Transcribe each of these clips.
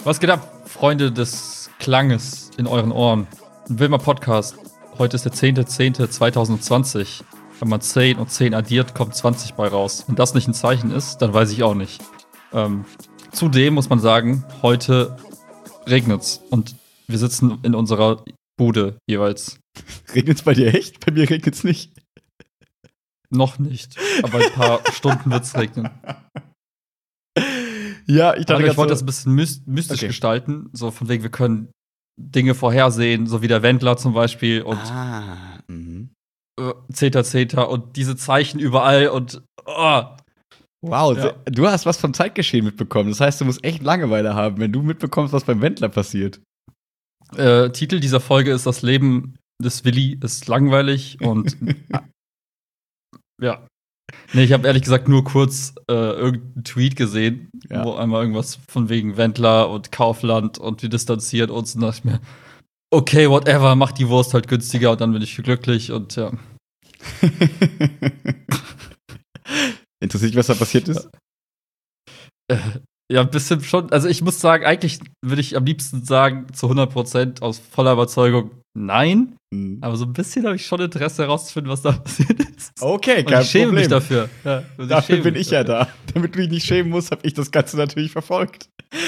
Was geht ab, Freunde des Klanges in euren Ohren? Ein Wilmer Podcast. Heute ist der 10.10.2020. Wenn man 10 und 10 addiert, kommt 20 bei raus. Wenn das nicht ein Zeichen ist, dann weiß ich auch nicht. Zudem muss man sagen, heute regnet's. Und wir sitzen in unserer Bude jeweils. Regnet's bei dir echt? Bei mir regnet's nicht. Noch nicht. Aber in ein paar Stunden wird's regnen. Ja, ich dachte, ich wollte das ein bisschen mystisch gestalten. So von wegen, wir können Dinge vorhersehen, so wie der Wendler zum Beispiel. Und 10.10. und diese Zeichen überall und Wow, ja. Du hast was vom Zeitgeschehen mitbekommen. Das heißt, du musst echt Langeweile haben, wenn du mitbekommst, was beim Wendler passiert. Titel dieser Folge ist Das Leben des Willi ist langweilig und ja. Nee, ich habe ehrlich gesagt nur kurz irgendeinen Tweet gesehen, wo einmal irgendwas von wegen Wendler und Kaufland und wir distanzieren uns und dachte ich mir, okay, whatever, mach die Wurst halt günstiger und dann bin ich glücklich und ja. Interessiert dich, was da passiert ist? Ja, ein bisschen schon. Also ich muss sagen, eigentlich würde ich am liebsten sagen, zu 100% aus voller Überzeugung, nein. Aber so ein bisschen habe ich schon Interesse herauszufinden, was da passiert ist. Okay, kein Problem. Ich schäme mich dafür. Ja, dafür bin ich ja da. Damit du dich nicht schämen musst, habe ich das Ganze natürlich verfolgt.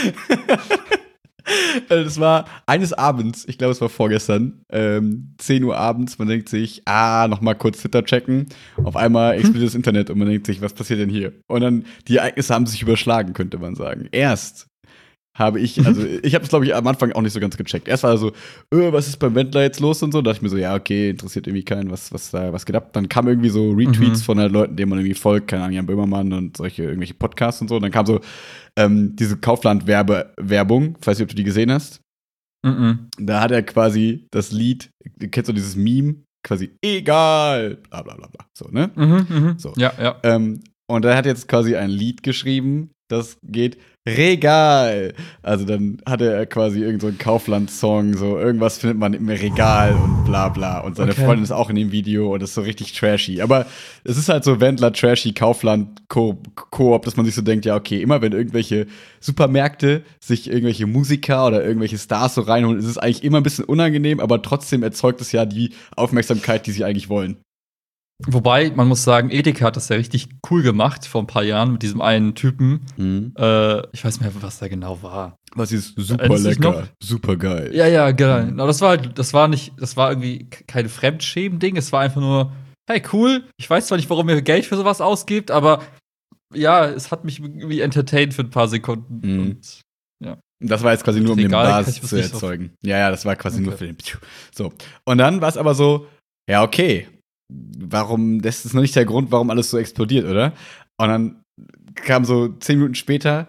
Das war eines Abends, ich glaube, es war vorgestern, 10 Uhr abends, man denkt sich, noch mal kurz Twitter checken. Auf einmal explodiert das Internet und man denkt sich, was passiert denn hier? Und dann, die Ereignisse haben sich überschlagen, könnte man sagen. Erst habe ich habe es, glaube ich, am Anfang auch nicht so ganz gecheckt. Erst war so, was ist beim Wendler jetzt los und so. Da dachte ich mir so, ja, okay, interessiert irgendwie keinen, was geht ab. Dann kamen irgendwie so Retweets von halt Leuten, denen man irgendwie folgt, keine Ahnung, Jan Böhmermann und irgendwelche Podcasts und so. Und dann kam so diese Kaufland-Werbung, weiß nicht, ob du die gesehen hast. Da hat er quasi das Lied, du kennst du dieses Meme, quasi egal, bla bla bla bla. So, ne? So. Ja. Und er hat jetzt quasi ein Lied geschrieben, das geht Regal. Also dann hatte er quasi irgend so einen Kaufland-Song, so irgendwas findet man im Regal und bla bla. Und seine Freundin ist auch in dem Video und das ist so richtig trashy. Aber es ist halt so Wendler, trashy, Kaufland, Koop, dass man sich so denkt, ja okay, immer wenn irgendwelche Supermärkte sich irgendwelche Musiker oder irgendwelche Stars so reinholen, ist es eigentlich immer ein bisschen unangenehm, aber trotzdem erzeugt es ja die Aufmerksamkeit, die sie eigentlich wollen. Wobei, man muss sagen, Edeka hat das ja richtig cool gemacht vor ein paar Jahren mit diesem einen Typen. Ich weiß nicht mehr, was da genau war. Was ist super lecker, super geil. Ja, genau. Aber das war irgendwie kein Fremdschämen-Ding. Es war einfach nur, hey, cool. Ich weiß zwar nicht, warum ihr Geld für sowas ausgibt, aber ja, es hat mich irgendwie entertained für ein paar Sekunden. Und, ja. Das war jetzt quasi nur, um den Buzz zu erzeugen. Ja, das war quasi nur für den. So. Und dann war es aber so, ja, okay. Das ist noch nicht der Grund, warum alles so explodiert, oder? Und dann kam so 10 Minuten später,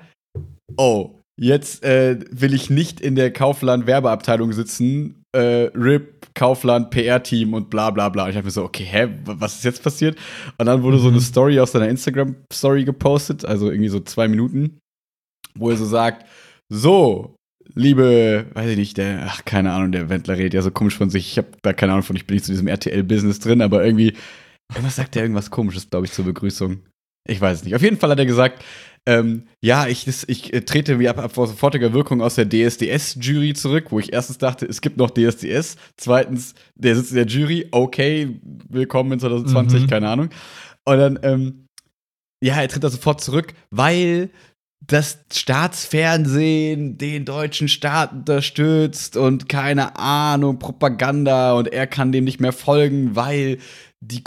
jetzt will ich nicht in der Kaufland-Werbeabteilung sitzen, RIP, Kaufland, PR-Team und bla bla bla. Und ich dachte mir so, okay, was ist jetzt passiert? Und dann wurde so eine Story aus seiner Instagram-Story gepostet, also irgendwie so 2 Minuten, wo er so sagt, so, liebe, weiß ich nicht, keine Ahnung, der Wendler redet ja so komisch von sich. Ich habe da keine Ahnung von, ich bin nicht zu diesem RTL-Business drin, aber irgendwas sagt er irgendwas Komisches, glaube ich, zur Begrüßung. Ich weiß es nicht. Auf jeden Fall hat er gesagt, ich trete wie ab sofortiger Wirkung aus der DSDS-Jury zurück, wo ich erstens dachte, es gibt noch DSDS. Zweitens, der sitzt in der Jury, okay, willkommen in 2020, keine Ahnung. Und dann, er tritt da sofort zurück, weil das Staatsfernsehen den deutschen Staat unterstützt und keine Ahnung, Propaganda und er kann dem nicht mehr folgen, weil die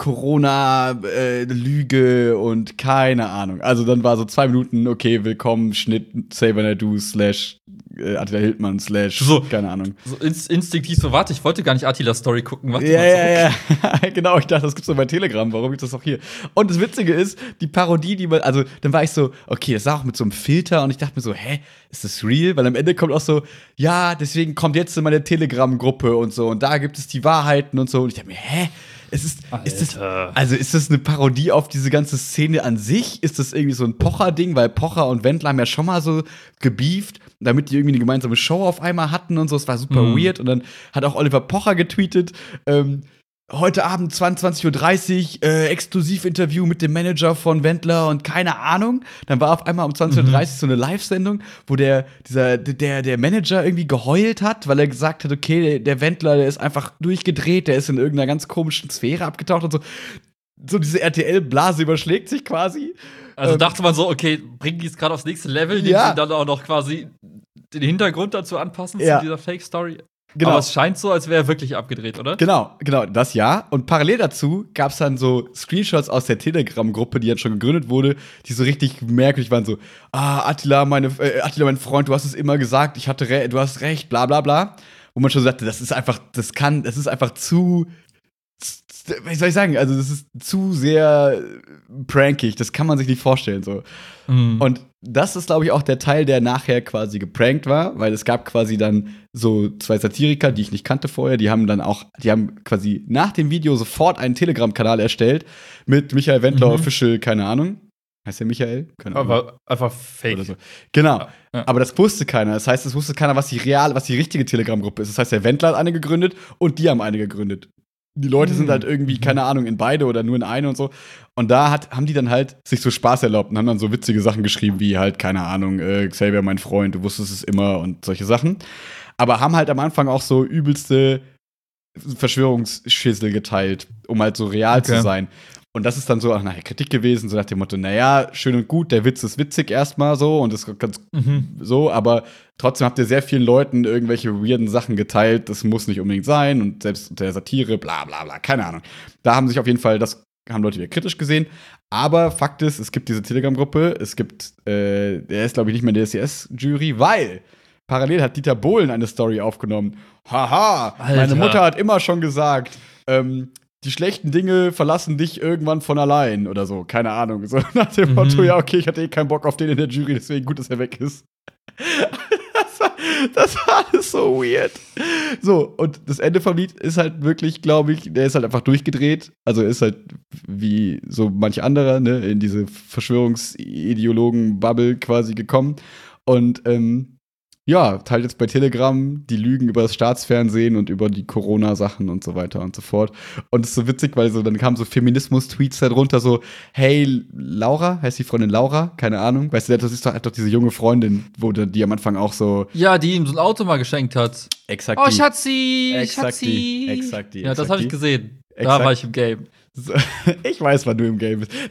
Corona-Lüge und keine Ahnung. Also dann war so 2 Minuten, okay, willkommen, Schnitt, Xavier Naidoo / Attila Hildmann / keine Ahnung. So instinktiv so, warte, ich wollte gar nicht Attilas Story gucken. Ja. Genau, ich dachte, das gibt's doch bei Telegram, warum gibt's das auch hier? Und das Witzige ist, die Parodie, dann war ich so, okay, das war auch mit so einem Filter und ich dachte mir so, ist das real? Weil am Ende kommt auch so, ja, deswegen kommt jetzt in meine Telegram-Gruppe und so und da gibt es die Wahrheiten und so. Und ich dachte mir, ist das eine Parodie auf diese ganze Szene an sich? Ist das irgendwie so ein Pocher-Ding? Weil Pocher und Wendler haben ja schon mal so gebieft, damit die irgendwie eine gemeinsame Show auf einmal hatten und so. Es war super weird. Und dann hat auch Oliver Pocher getweetet, heute Abend 22:30 Uhr, Exklusivinterview mit dem Manager von Wendler und keine Ahnung. Dann war auf einmal um 20:30 Uhr so eine Live-Sendung, wo der Manager irgendwie geheult hat, weil er gesagt hat, okay, der Wendler, der ist einfach durchgedreht, der ist in irgendeiner ganz komischen Sphäre abgetaucht und so. So diese RTL-Blase überschlägt sich quasi. Also dachte man so, okay, bringen die es gerade aufs nächste Level, indem sie dann auch noch quasi den Hintergrund dazu anpassen zu dieser Fake-Story. Genau. Aber es scheint so, als wäre er wirklich abgedreht, oder? Genau, das ja. Und parallel dazu gab es dann so Screenshots aus der Telegram-Gruppe, die jetzt schon gegründet wurde, die so richtig merkwürdig waren, so, Attila, mein Freund, du hast es immer gesagt, du hast recht, bla bla bla. Wo man schon sagte, das ist einfach zu, wie soll ich sagen, also das ist zu sehr prankig, das kann man sich nicht vorstellen, so. Und das ist, glaube ich, auch der Teil, der nachher quasi geprankt war, weil es gab quasi dann so 2 Satiriker, die ich nicht kannte vorher, die haben quasi nach dem Video sofort einen Telegram-Kanal erstellt mit Michael Wendler Official, keine Ahnung. Heißt der Michael? Keine Ahnung. Aber einfach fake. Oder so. Genau. Ja. Aber das wusste keiner. Das heißt, es wusste keiner, was die richtige Telegram-Gruppe ist. Das heißt, der Wendler hat eine gegründet und die haben eine gegründet. Die Leute sind halt irgendwie, keine Ahnung, in beide oder nur in eine und so. Und da haben die dann halt sich so Spaß erlaubt und haben dann so witzige Sachen geschrieben, wie halt, keine Ahnung, Xavier, mein Freund, du wusstest es immer und solche Sachen. Aber haben halt am Anfang auch so übelste Verschwörungsschissel geteilt, um halt so real zu sein. Und das ist dann so nachher Kritik gewesen, so nach dem Motto, naja, schön und gut, der Witz ist witzig erstmal so und ist ganz so, aber trotzdem habt ihr sehr vielen Leuten irgendwelche weirden Sachen geteilt, das muss nicht unbedingt sein und selbst unter der Satire, bla bla bla, keine Ahnung. Da haben sich auf jeden Fall, das haben Leute wieder kritisch gesehen, aber Fakt ist, es gibt diese Telegram-Gruppe, der ist, glaube ich, nicht mehr in der SES-Jury, weil parallel hat Dieter Bohlen eine Story aufgenommen. Haha, Alter. Meine Mutter hat immer schon gesagt, die schlechten Dinge verlassen dich irgendwann von allein oder so, keine Ahnung. So nach dem Motto, ja, okay, ich hatte keinen Bock auf den in der Jury, deswegen gut, dass er weg ist. Das war alles so weird. So, und das Ende vom Lied ist halt wirklich, glaube ich, der ist halt einfach durchgedreht. Also ist halt wie so manch anderer, ne, in diese Verschwörungsideologen-Bubble quasi gekommen. Und teilt jetzt bei Telegram die Lügen über das Staatsfernsehen und über die Corona-Sachen und so weiter und so fort. Und es ist so witzig, weil so dann kamen so Feminismus-Tweets darunter, so, hey, Laura, heißt die Freundin Laura? Keine Ahnung. Weißt du, das ist doch diese junge Freundin, die am Anfang auch so. Ja, die ihm so ein Auto mal geschenkt hat. Exakt. Oh, Schatzi! Exakt die. Ja, das habe ich gesehen. Da war ich im Game. So, ich weiß, wann du im Game bist.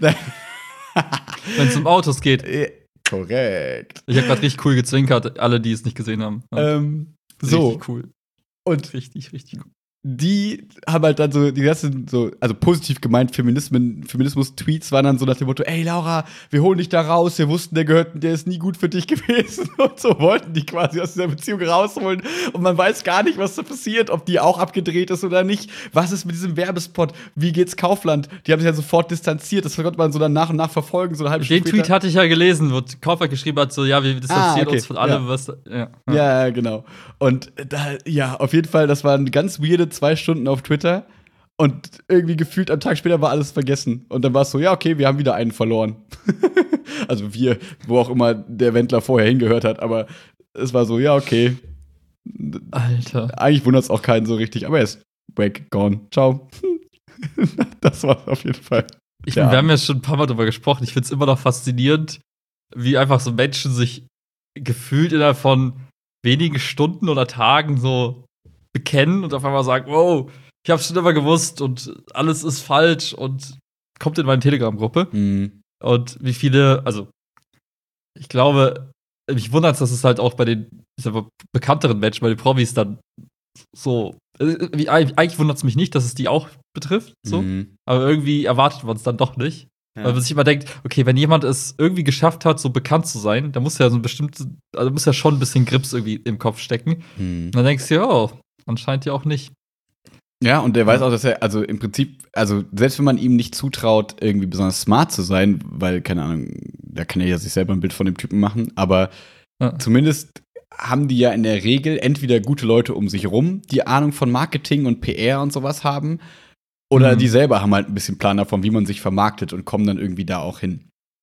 Wenn es um Autos geht. Korrekt. Ich habe gerade richtig cool gezwinkert, alle, die es nicht gesehen haben. Ja. So. Richtig cool. Und richtig cool. Die haben halt dann so, die ganzen so, also positiv gemeint, Feminismus-Tweets waren dann so nach dem Motto, ey Laura, wir holen dich da raus, wir wussten, der ist nie gut für dich gewesen. Und so wollten die quasi aus dieser Beziehung rausholen. Und man weiß gar nicht, was da passiert, ob die auch abgedreht ist oder nicht. Was ist mit diesem Werbespot? Wie geht's Kaufland? Die haben sich ja sofort distanziert, das konnte man so dann nach und nach verfolgen, so eine halbe Stunde später. Den Tweet hatte ich ja gelesen, wo Kaufland geschrieben hat, so, ja, wir distanzieren uns von allem, was. Ja, genau. Und auf jeden Fall, das waren ganz weirde 2 Stunden auf Twitter und irgendwie gefühlt am Tag später war alles vergessen. Und dann war es so, ja, okay, wir haben wieder einen verloren. Also wir, wo auch immer der Wendler vorher hingehört hat, aber es war so, ja, okay. Alter. Eigentlich wundert es auch keinen so richtig, aber er ist weg, gone. Ciao. Das war auf jeden Fall. Wir haben ja schon ein paar Mal drüber gesprochen. Ich finde es immer noch faszinierend, wie einfach so Menschen sich gefühlt innerhalb von wenigen Stunden oder Tagen so bekennen und auf einmal sagen, wow, ich hab's schon immer gewusst und alles ist falsch und kommt in meine Telegram-Gruppe. Und wie viele, also ich glaube, mich wundert es, dass es halt auch bei den bekannteren Menschen, bei den Promis dann so, eigentlich wundert es mich nicht, dass es die auch betrifft, so, aber irgendwie erwartet man es dann doch nicht. Ja. Weil man sich immer denkt, okay, wenn jemand es irgendwie geschafft hat, so bekannt zu sein, dann muss ja so ein muss ja schon ein bisschen Grips irgendwie im Kopf stecken. Und dann denkst du dir, oh, anscheinend ja auch nicht. Ja, und der weiß auch, dass er, also im Prinzip, also selbst wenn man ihm nicht zutraut, irgendwie besonders smart zu sein, weil, keine Ahnung, da kann er ja sich selber ein Bild von dem Typen machen, aber zumindest haben die ja in der Regel entweder gute Leute um sich rum, die Ahnung von Marketing und PR und sowas haben, oder die selber haben halt ein bisschen Plan davon, wie man sich vermarktet und kommen dann irgendwie da auch hin.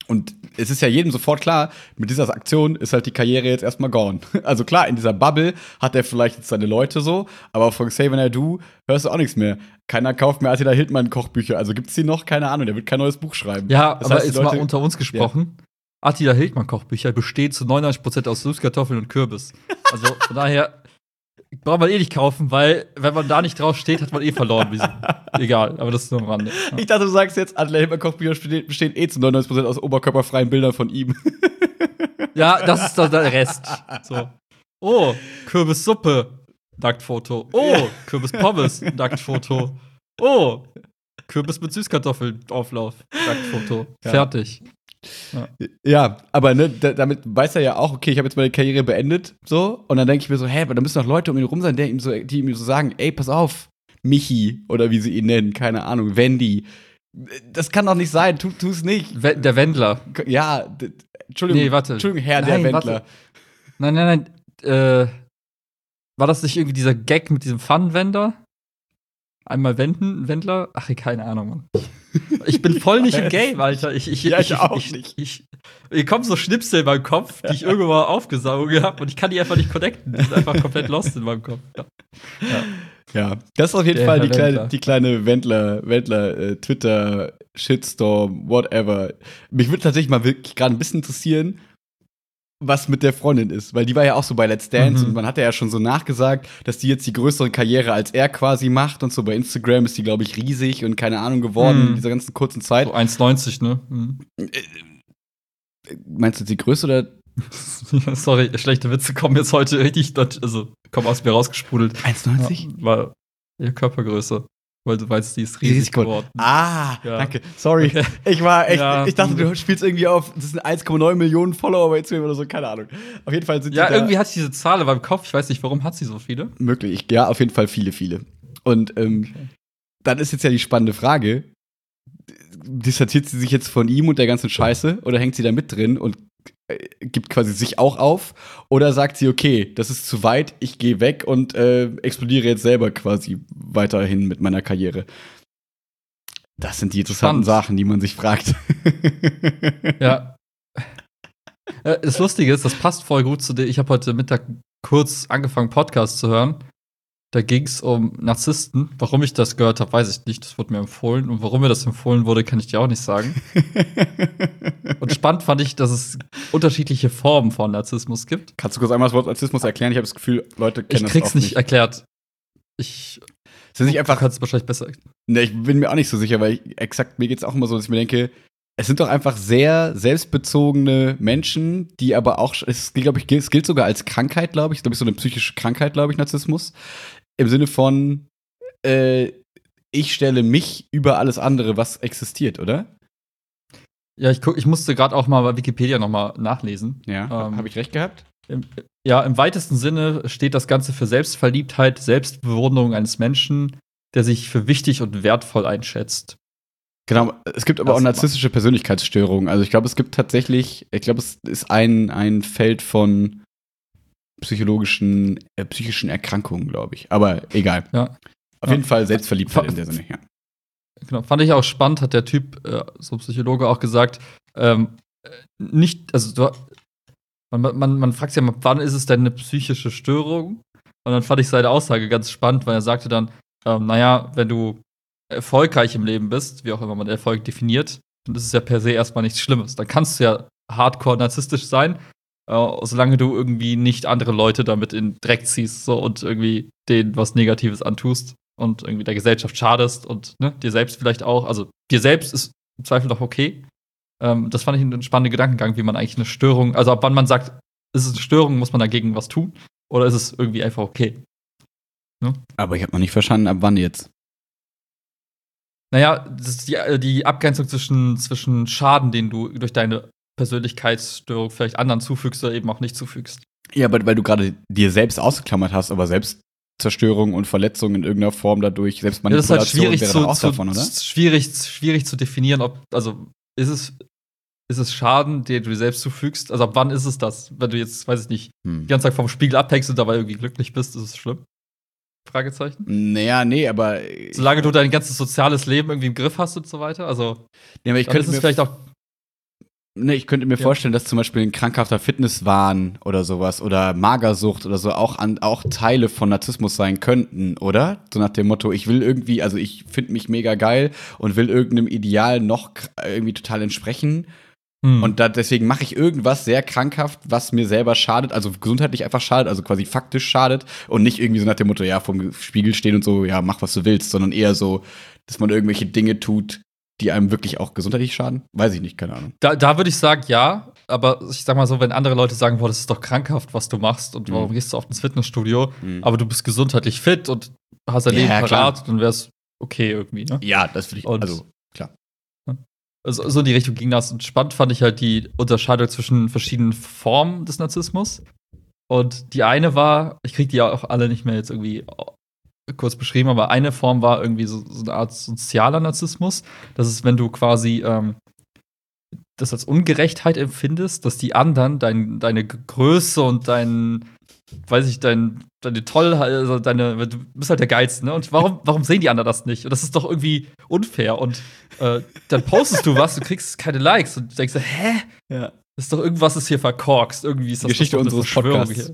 Und es ist ja jedem sofort klar, mit dieser Aktion ist halt die Karriere jetzt erstmal gone. Also klar, in dieser Bubble hat er vielleicht jetzt seine Leute so, aber von Xavier Naidoo hörst du auch nichts mehr. Keiner kauft mehr Attila Hildmann Kochbücher. Also gibt's die noch? Keine Ahnung, der wird kein neues Buch schreiben. Ja, das heißt, jetzt mal unter uns gesprochen. Ja. Attila Hildmann Kochbücher bestehen zu 99% aus Süßkartoffeln und Kürbis. Also von daher braucht man eh nicht kaufen, weil wenn man da nicht drauf steht, hat man eh verloren. Egal, aber das ist nur am Rande. Ja. Ich dachte, du sagst jetzt, Attila Hildmann Kochbücher bestehen eh zu 99% aus oberkörperfreien Bildern von ihm. Ja, das ist dann der Rest. So. Oh, Kürbissuppe, Nacktfoto. Oh, Kürbispommes, Nacktfoto. Oh, Kürbis mit Süßkartoffeln, Auflauf, Nacktfoto. Ja. Fertig. Ja, aber ne, damit weiß er ja auch, okay, ich habe jetzt meine Karriere beendet, so, und dann denke ich mir so, aber da müssen noch Leute um ihn rum sein, die ihm so sagen, ey, pass auf, Michi, oder wie sie ihn nennen, keine Ahnung, Wendy. Das kann doch nicht sein, tu's nicht. Der Wendler. Ja, Entschuldigung, nee, warte. Entschuldigung, Herr der Wendler. Warte. Nein, war das nicht irgendwie dieser Gag mit diesem Fun-Wender? Einmal Wendler? Ach, keine Ahnung, Mann. Ich bin voll nicht im Game, Alter. Ich auch nicht. Hier kommen so Schnipsel in meinem Kopf, die ich irgendwo mal aufgesaugt habe und ich kann die einfach nicht connecten. Die sind einfach komplett lost in meinem Kopf. Ja, das ist auf jeden Fall die kleine Wendler Twitter, Shitstorm, whatever. Mich würde tatsächlich mal wirklich gerade ein bisschen interessieren, was mit der Freundin ist, weil die war ja auch so bei Let's Dance und man hat ja schon so nachgesagt, dass die jetzt die größere Karriere als er quasi macht und so bei Instagram ist die, glaube ich, riesig und keine Ahnung geworden in dieser ganzen kurzen Zeit. So 1,90, ne? Meinst du die größte oder? Sorry, schlechte Witze kommen jetzt heute richtig, also kommen aus mir rausgesprudelt. 1,90? Ja, war ihre Körpergröße. Weil du weißt, die ist riesig geworden. Ah, ja. Danke. Sorry. Okay. Ich dachte, du spielst irgendwie auf, das sind 1,9 Millionen Follower bei Instagram oder so, keine Ahnung. Auf jeden Fall sind ja, irgendwie hat sie diese Zahl in meinem Kopf. Ich weiß nicht, warum hat sie so viele? Möglich. Ja, auf jeden Fall viele. Und dann ist jetzt ja die spannende Frage, distanziert sie sich jetzt von ihm und der ganzen Scheiße oder hängt sie da mit drin und gibt quasi sich auch auf oder sagt sie, okay, das ist zu weit, ich gehe weg und explodiere jetzt selber quasi weiterhin mit meiner Karriere. Das sind die interessanten Sachen, die man sich fragt. Ja. Das Lustige ist, das passt voll gut zu dir. Ich habe heute Mittag kurz angefangen, Podcast zu hören. Da ging es um Narzissten. Warum ich das gehört habe, weiß ich nicht. Das wurde mir empfohlen. Und warum mir das empfohlen wurde, kann ich dir auch nicht sagen. Und spannend fand ich, dass es unterschiedliche Formen von Narzissmus gibt. Kannst du kurz einmal das Wort Narzissmus erklären? Ich habe das Gefühl, Leute kennen das auch nicht. Ich krieg's nicht erklärt. Sind nicht einfach, du kannst es wahrscheinlich besser. Ne, ich bin mir auch nicht so sicher, weil mir geht's auch immer so, dass ich mir denke, es sind doch einfach sehr selbstbezogene Menschen, die aber auch, es gilt sogar als Krankheit, glaube ich. So eine psychische Krankheit, glaube ich, Narzissmus. Im Sinne von, ich stelle mich über alles andere, was existiert, oder? Ja, ich musste gerade auch mal bei Wikipedia noch mal nachlesen. Ja, habe ich recht gehabt? Im weitesten Sinne steht das Ganze für Selbstverliebtheit, Selbstbewunderung eines Menschen, der sich für wichtig und wertvoll einschätzt. Genau, es gibt aber auch narzisstische Persönlichkeitsstörungen. Also ich glaube, es gibt tatsächlich, es ist ein Feld von psychischen Erkrankungen, glaube ich. Aber egal. Ja. Auf jeden Fall Selbstverliebtheit in der Sinne, ja. Genau, fand ich auch spannend, hat der Typ, so Psychologe, auch gesagt, nicht, also man fragt sich ja, wann ist es denn eine psychische Störung? Und dann fand ich seine Aussage ganz spannend, weil er sagte dann, naja, wenn du erfolgreich im Leben bist, wie auch immer man Erfolg definiert, dann ist es ja per se erstmal nichts Schlimmes. Dann kannst du ja hardcore narzisstisch sein, solange du irgendwie nicht andere Leute damit in Dreck ziehst so, und irgendwie denen was Negatives antust und irgendwie der Gesellschaft schadest und dir selbst vielleicht auch. Also dir selbst ist im Zweifel doch okay. Das fand ich einen spannenden Gedankengang, wie man eigentlich eine Störung, also ab wann man sagt, ist es eine Störung, muss man dagegen was tun? Oder ist es irgendwie einfach okay? Ne? Aber ich habe noch nicht verstanden, ab wann jetzt? Naja, das ist die Abgrenzung zwischen Schaden, den du durch deine Persönlichkeitsstörung vielleicht anderen zufügst oder eben auch nicht zufügst. Ja, aber weil du gerade dir selbst ausgeklammert hast, aber Selbstzerstörung und Verletzung in irgendeiner Form dadurch, Selbstmanipulation wäre doch auch davon, oder? Schwierig zu definieren, ist es Schaden, den du dir selbst zufügst? Also ab wann ist es das? Wenn du jetzt, weiß ich nicht, die ganze Zeit vom Spiegel abhängst und dabei irgendwie glücklich bist, ist es schlimm? Fragezeichen? Naja, nee, aber solange du dein ganzes soziales Leben irgendwie im Griff hast und so weiter, also nee, aber ich könnte mir vielleicht auch ich könnte mir vorstellen, dass zum Beispiel ein krankhafter Fitnesswahn oder sowas oder Magersucht oder so auch Teile von Narzissmus sein könnten, oder? So nach dem Motto, ich will irgendwie, also ich finde mich mega geil und will irgendeinem Ideal noch irgendwie total entsprechen. Und deswegen mache ich irgendwas sehr krankhaft, was mir selber schadet, also gesundheitlich einfach schadet, also quasi faktisch schadet und nicht irgendwie so nach dem Motto, ja, vorm Spiegel stehen und so, ja, mach, was du willst, sondern eher so, dass man irgendwelche Dinge tut, die einem wirklich auch gesundheitlich schaden? Weiß ich nicht, keine Ahnung. Da würde ich sagen, ja. Aber ich sag mal so, wenn andere Leute sagen, boah, das ist doch krankhaft, was du machst und warum gehst du oft ins Fitnessstudio, aber du bist gesundheitlich fit und hast dein Leben parat, dann wär's okay irgendwie, ne? Ja, das würde ich, also, klar. Also, so in die Richtung ging das. Und spannend fand ich halt die Unterscheidung zwischen verschiedenen Formen des Narzissmus. Und die eine war, ich krieg die ja auch alle nicht mehr jetzt irgendwie kurz beschrieben, aber eine Form war irgendwie so eine Art sozialer Narzissmus. Das ist, wenn du quasi das als Ungerechtheit empfindest, dass die anderen deine Größe und deine Tollheit, also du bist halt der Geilste, ne? Und warum sehen die anderen das nicht? Und das ist doch irgendwie unfair. Und dann postest du was, du kriegst keine Likes und du denkst, hä? Ja. Ist doch irgendwas ist hier verkorkst. Irgendwie ist das Geschichte unseres Podcasts.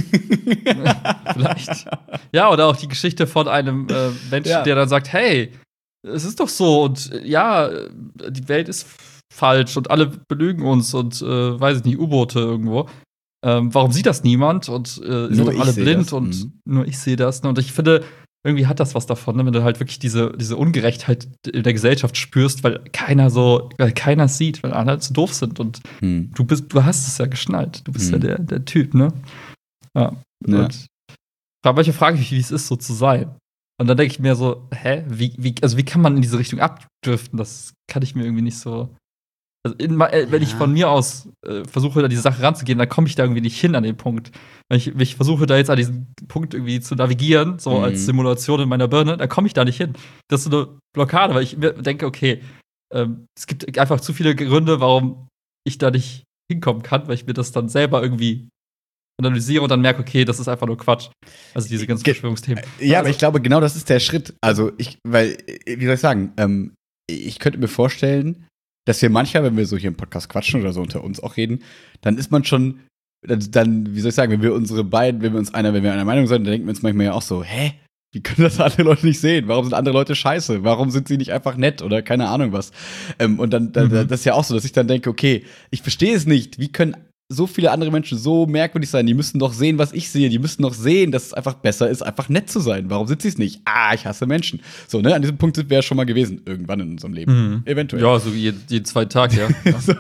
Vielleicht. Ja, oder auch die Geschichte von einem Menschen, der dann sagt, hey, es ist doch so und ja, die Welt ist falsch und alle belügen uns und weiß ich nicht, U-Boote irgendwo. Warum sieht das niemand? Und sind doch alle blind und nur ich sehe das. Ne? Und ich finde, irgendwie hat das was davon, ne? Wenn du halt wirklich diese Ungerechtheit in der Gesellschaft spürst, weil keiner es sieht, weil alle zu doof sind. Und du hast es ja geschnallt. Du bist ja der Typ, ne? Ja. Und manche fragen mich, wie es ist, so zu sein. Und dann denke ich mir so, wie kann man in diese Richtung abdriften? Das kann ich mir irgendwie nicht so. Also wenn ich von mir aus versuche, an diese Sache ranzugehen, dann komme ich da irgendwie nicht hin an den Punkt. Wenn ich versuche, da jetzt an diesen Punkt irgendwie zu navigieren, so als Simulation in meiner Birne, dann komme ich da nicht hin. Das ist so eine Blockade, weil ich mir denke, okay, es gibt einfach zu viele Gründe, warum ich da nicht hinkommen kann, weil ich mir das dann selber irgendwie analysiere und dann merke, okay, das ist einfach nur Quatsch. Also diese ganzen Verschwörungsthemen. Ja, aber ich glaube, genau das ist der Schritt. Also wie soll ich sagen, ich könnte mir vorstellen, dass wir manchmal, wenn wir so hier im Podcast quatschen oder so unter uns auch reden, dann ist man schon, dann, wie soll ich sagen, wenn wir einer Meinung sind, dann denken wir uns manchmal ja auch so, wie können das andere Leute nicht sehen? Warum sind andere Leute scheiße? Warum sind sie nicht einfach nett oder keine Ahnung was? Und dann, das ist ja auch so, dass ich dann denke, okay, ich verstehe es nicht. Wie können so viele andere Menschen so merkwürdig sein? Die müssen doch sehen, was ich sehe. Die müssen doch sehen, dass es einfach besser ist, einfach nett zu sein. Warum sind sie es nicht? Ich hasse Menschen. So, ne? An diesem Punkt sind wir ja schon mal gewesen. Irgendwann in unserem Leben. Eventuell. Ja, so jeden zweiten Tag, ja. So.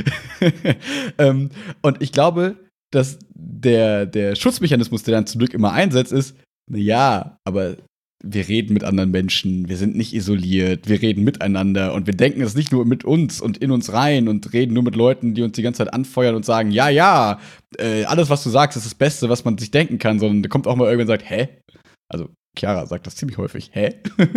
Und ich glaube, dass der Schutzmechanismus, der dann zum Glück immer einsetzt, ist, ja, aber wir reden mit anderen Menschen, wir sind nicht isoliert, wir reden miteinander und wir denken es nicht nur mit uns und in uns rein und reden nur mit Leuten, die uns die ganze Zeit anfeuern und sagen, alles, was du sagst, ist das Beste, was man sich denken kann, sondern da kommt auch mal irgendwann und sagt, hä? Also Chiara sagt das ziemlich häufig, hä?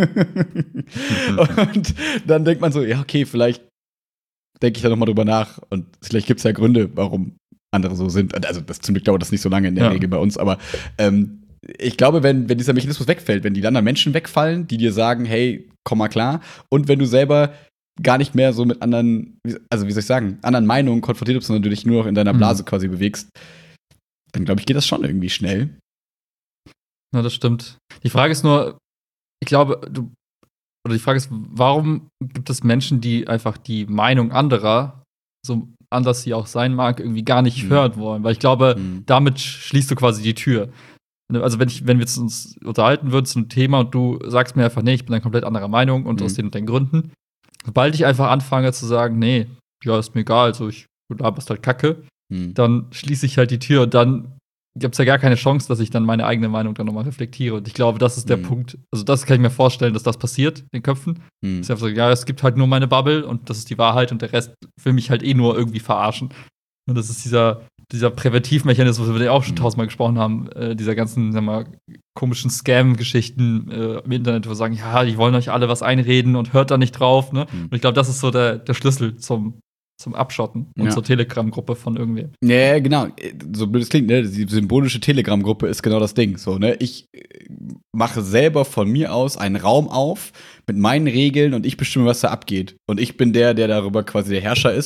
Und dann denkt man so, ja, okay, vielleicht denke ich da noch mal drüber nach und vielleicht gibt es ja Gründe, warum andere so sind. Also zum Glück dauert das nicht so lange in der Regel bei uns, aber ich glaube, wenn dieser Mechanismus wegfällt, wenn die anderen Menschen wegfallen, die dir sagen, hey, komm mal klar, und wenn du selber gar nicht mehr so mit anderen, also wie soll ich sagen, anderen Meinungen konfrontiert bist, sondern du dich nur noch in deiner Blase quasi bewegst, dann glaube ich, geht das schon irgendwie schnell. Ja, das stimmt. Die Frage ist nur, ich glaube, die Frage ist, warum gibt es Menschen, die einfach die Meinung anderer, so anders sie auch sein mag, irgendwie gar nicht hören wollen? Weil ich glaube, damit schließt du quasi die Tür. Also wenn wir jetzt uns unterhalten würden zu einem Thema und du sagst mir einfach, nee, ich bin ein komplett anderer Meinung und aus den und den Gründen, sobald ich einfach anfange zu sagen, nee, ja, ist mir egal, also du laberst halt Kacke, dann schließe ich halt die Tür und dann gibt's ja gar keine Chance, dass ich dann meine eigene Meinung dann nochmal reflektiere. Und ich glaube, das ist der Punkt. Also das kann ich mir vorstellen, dass das passiert in den Köpfen. Dass ich einfach so, ja, es gibt halt nur meine Bubble und das ist die Wahrheit und der Rest will mich halt nur irgendwie verarschen. Und das ist dieser Präventivmechanismus, über den wir auch schon tausendmal gesprochen haben, dieser ganzen, sag mal, komischen Scam-Geschichten im Internet, wo wir sagen, ja, die wollen euch alle was einreden und hört da nicht drauf, ne? Und ich glaube, das ist so der Schlüssel zum Abschotten und zur Telegram-Gruppe von irgendwem. Ja, genau. So blöd es klingt, ne? Die symbolische Telegram-Gruppe ist genau das Ding. So, ne? Ich mache selber von mir aus einen Raum auf mit meinen Regeln und ich bestimme, was da abgeht. Und ich bin der darüber quasi der Herrscher ist.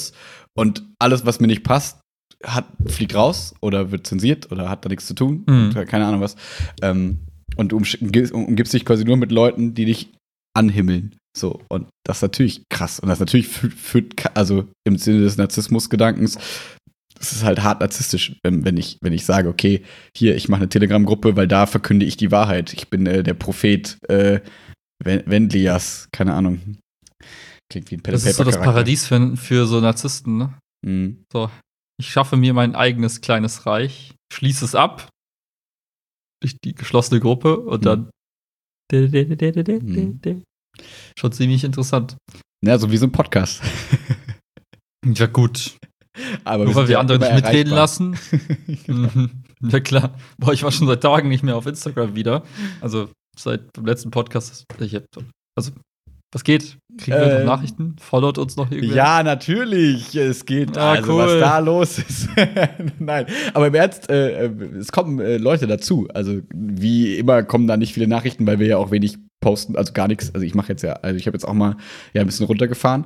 Und alles, was mir nicht passt, fliegt raus oder wird zensiert oder hat da nichts zu tun. Keine Ahnung was. Und du umgibst dich quasi nur mit Leuten, die dich anhimmeln. So, und das ist natürlich krass. Und das natürlich führt, also im Sinne des Narzissmus-Gedankens, es ist halt hart narzisstisch, wenn ich sage, okay, hier, ich mache eine Telegram-Gruppe, weil da verkünde ich die Wahrheit. Ich bin der Prophet Wendlias, keine Ahnung. Klingt wie ein Das ist so das Paradies für so Narzissten, ne? Mhm. So, ich schaffe mir mein eigenes kleines Reich, schließe es ab durch die geschlossene Gruppe und dann schon ziemlich interessant. Ja, so wie so ein Podcast. Ja, gut. Aber nur weil wir andere nicht mitreden erreichbar. lassen. Ja, klar. Boah, ich war schon seit Tagen nicht mehr auf Instagram wieder. Also seit dem letzten Podcast. Also, was geht? Kriegen wir noch Nachrichten? Followt uns noch irgendwie? Ja, natürlich. Es geht. Also, cool. was da los ist. Nein. Aber im Ernst, es kommen Leute dazu. Also, wie immer kommen da nicht viele Nachrichten, weil wir ja auch wenig posten. Also, gar nichts. Also, ich habe jetzt auch mal ein bisschen runtergefahren.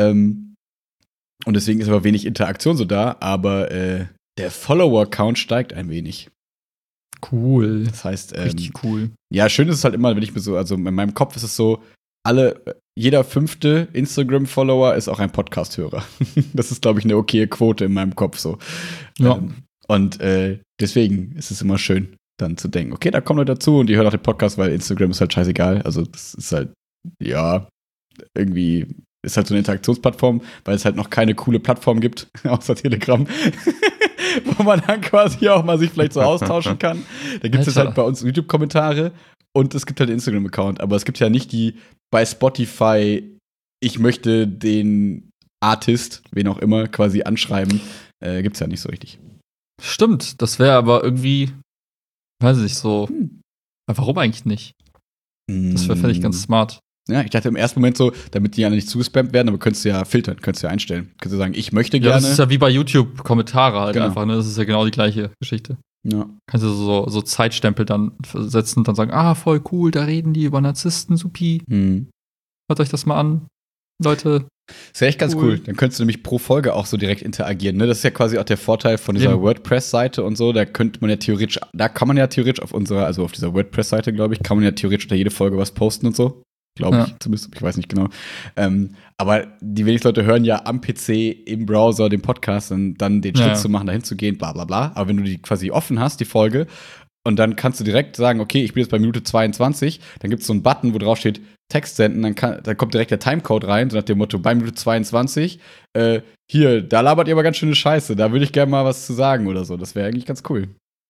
Und deswegen ist aber wenig Interaktion so da. Aber der Follower-Count steigt ein wenig. Cool. Das heißt, richtig cool. Ja, schön ist es halt immer, wenn ich mir so, also in meinem Kopf ist es so, jeder 5. Instagram-Follower ist auch ein Podcast-Hörer. Das ist, glaube ich, eine okaye Quote in meinem Kopf so. Ja. Und deswegen ist es immer schön, dann zu denken, okay, da kommen Leute dazu und die hören auch den Podcast, weil Instagram ist halt scheißegal. Also das ist halt, ja, irgendwie ist halt so eine Interaktionsplattform, weil es halt noch keine coole Plattform gibt, außer Telegram. Wo man dann quasi auch mal sich vielleicht so austauschen kann. Da gibt es halt bei uns YouTube-Kommentare und es gibt halt einen Instagram-Account. Aber es gibt ja nicht die bei Spotify, ich möchte den Artist, wen auch immer, quasi anschreiben. Gibt's ja nicht so richtig. Stimmt, das wäre aber irgendwie, weiß ich nicht, so. Warum eigentlich nicht? Das wäre, finde ich, ganz smart. Ja, ich dachte im ersten Moment so, damit die ja nicht zugespammt werden, aber könntest du ja filtern, könntest du ja einstellen. Könntest du sagen, ich möchte gerne. Ja, das ist ja wie bei YouTube-Kommentare halt Genau. einfach, ne? Das ist ja genau die gleiche Geschichte. Ja. Kannst du so Zeitstempel dann setzen und dann sagen, voll cool, da reden die über Narzissten, supi. Hört euch das mal an, Leute. Das wäre echt ganz cool. Dann könntest du nämlich pro Folge auch so direkt interagieren. Ne? Das ist ja quasi auch der Vorteil von dieser WordPress-Seite und so. Da kann man ja theoretisch auf unserer, also auf dieser WordPress-Seite, glaube ich, kann man ja theoretisch unter jede Folge was posten und so. Glaube ich zumindest, ich weiß nicht genau. Aber die wenigsten Leute hören ja am PC im Browser den Podcast und dann den Schritt zu machen, dahin zu gehen, bla bla bla. Aber wenn du die quasi offen hast, die Folge, und dann kannst du direkt sagen, okay, ich bin jetzt bei Minute 22, dann gibt es so einen Button, wo drauf steht, Text senden, dann kommt direkt der Timecode rein, so nach dem Motto, bei Minute 22, hier, da labert ihr aber ganz schöne Scheiße, da würde ich gerne mal was zu sagen oder so. Das wäre eigentlich ganz cool.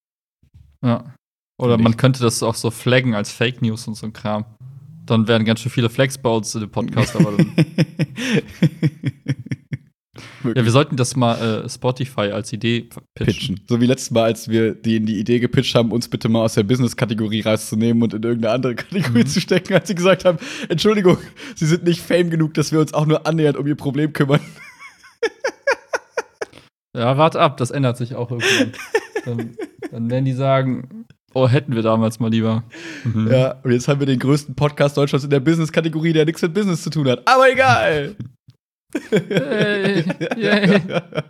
Ja. Oder man könnte das auch so flaggen als Fake News und so ein Kram. Dann wären ganz schön viele Flags bei uns in dem Podcast, aber dann ja, wir sollten das mal Spotify als Idee pitchen. So wie letztes Mal, als wir die Idee gepitcht haben, uns bitte mal aus der Business-Kategorie rauszunehmen und in irgendeine andere Kategorie zu stecken, als sie gesagt haben, Entschuldigung, sie sind nicht fame genug, dass wir uns auch nur annähernd um ihr Problem kümmern. Ja, warte ab, das ändert sich auch irgendwann. Dann werden die sagen, hätten wir damals mal lieber. Ja, und jetzt haben wir den größten Podcast Deutschlands in der Business-Kategorie, der nichts mit Business zu tun hat. Aber egal! Yay.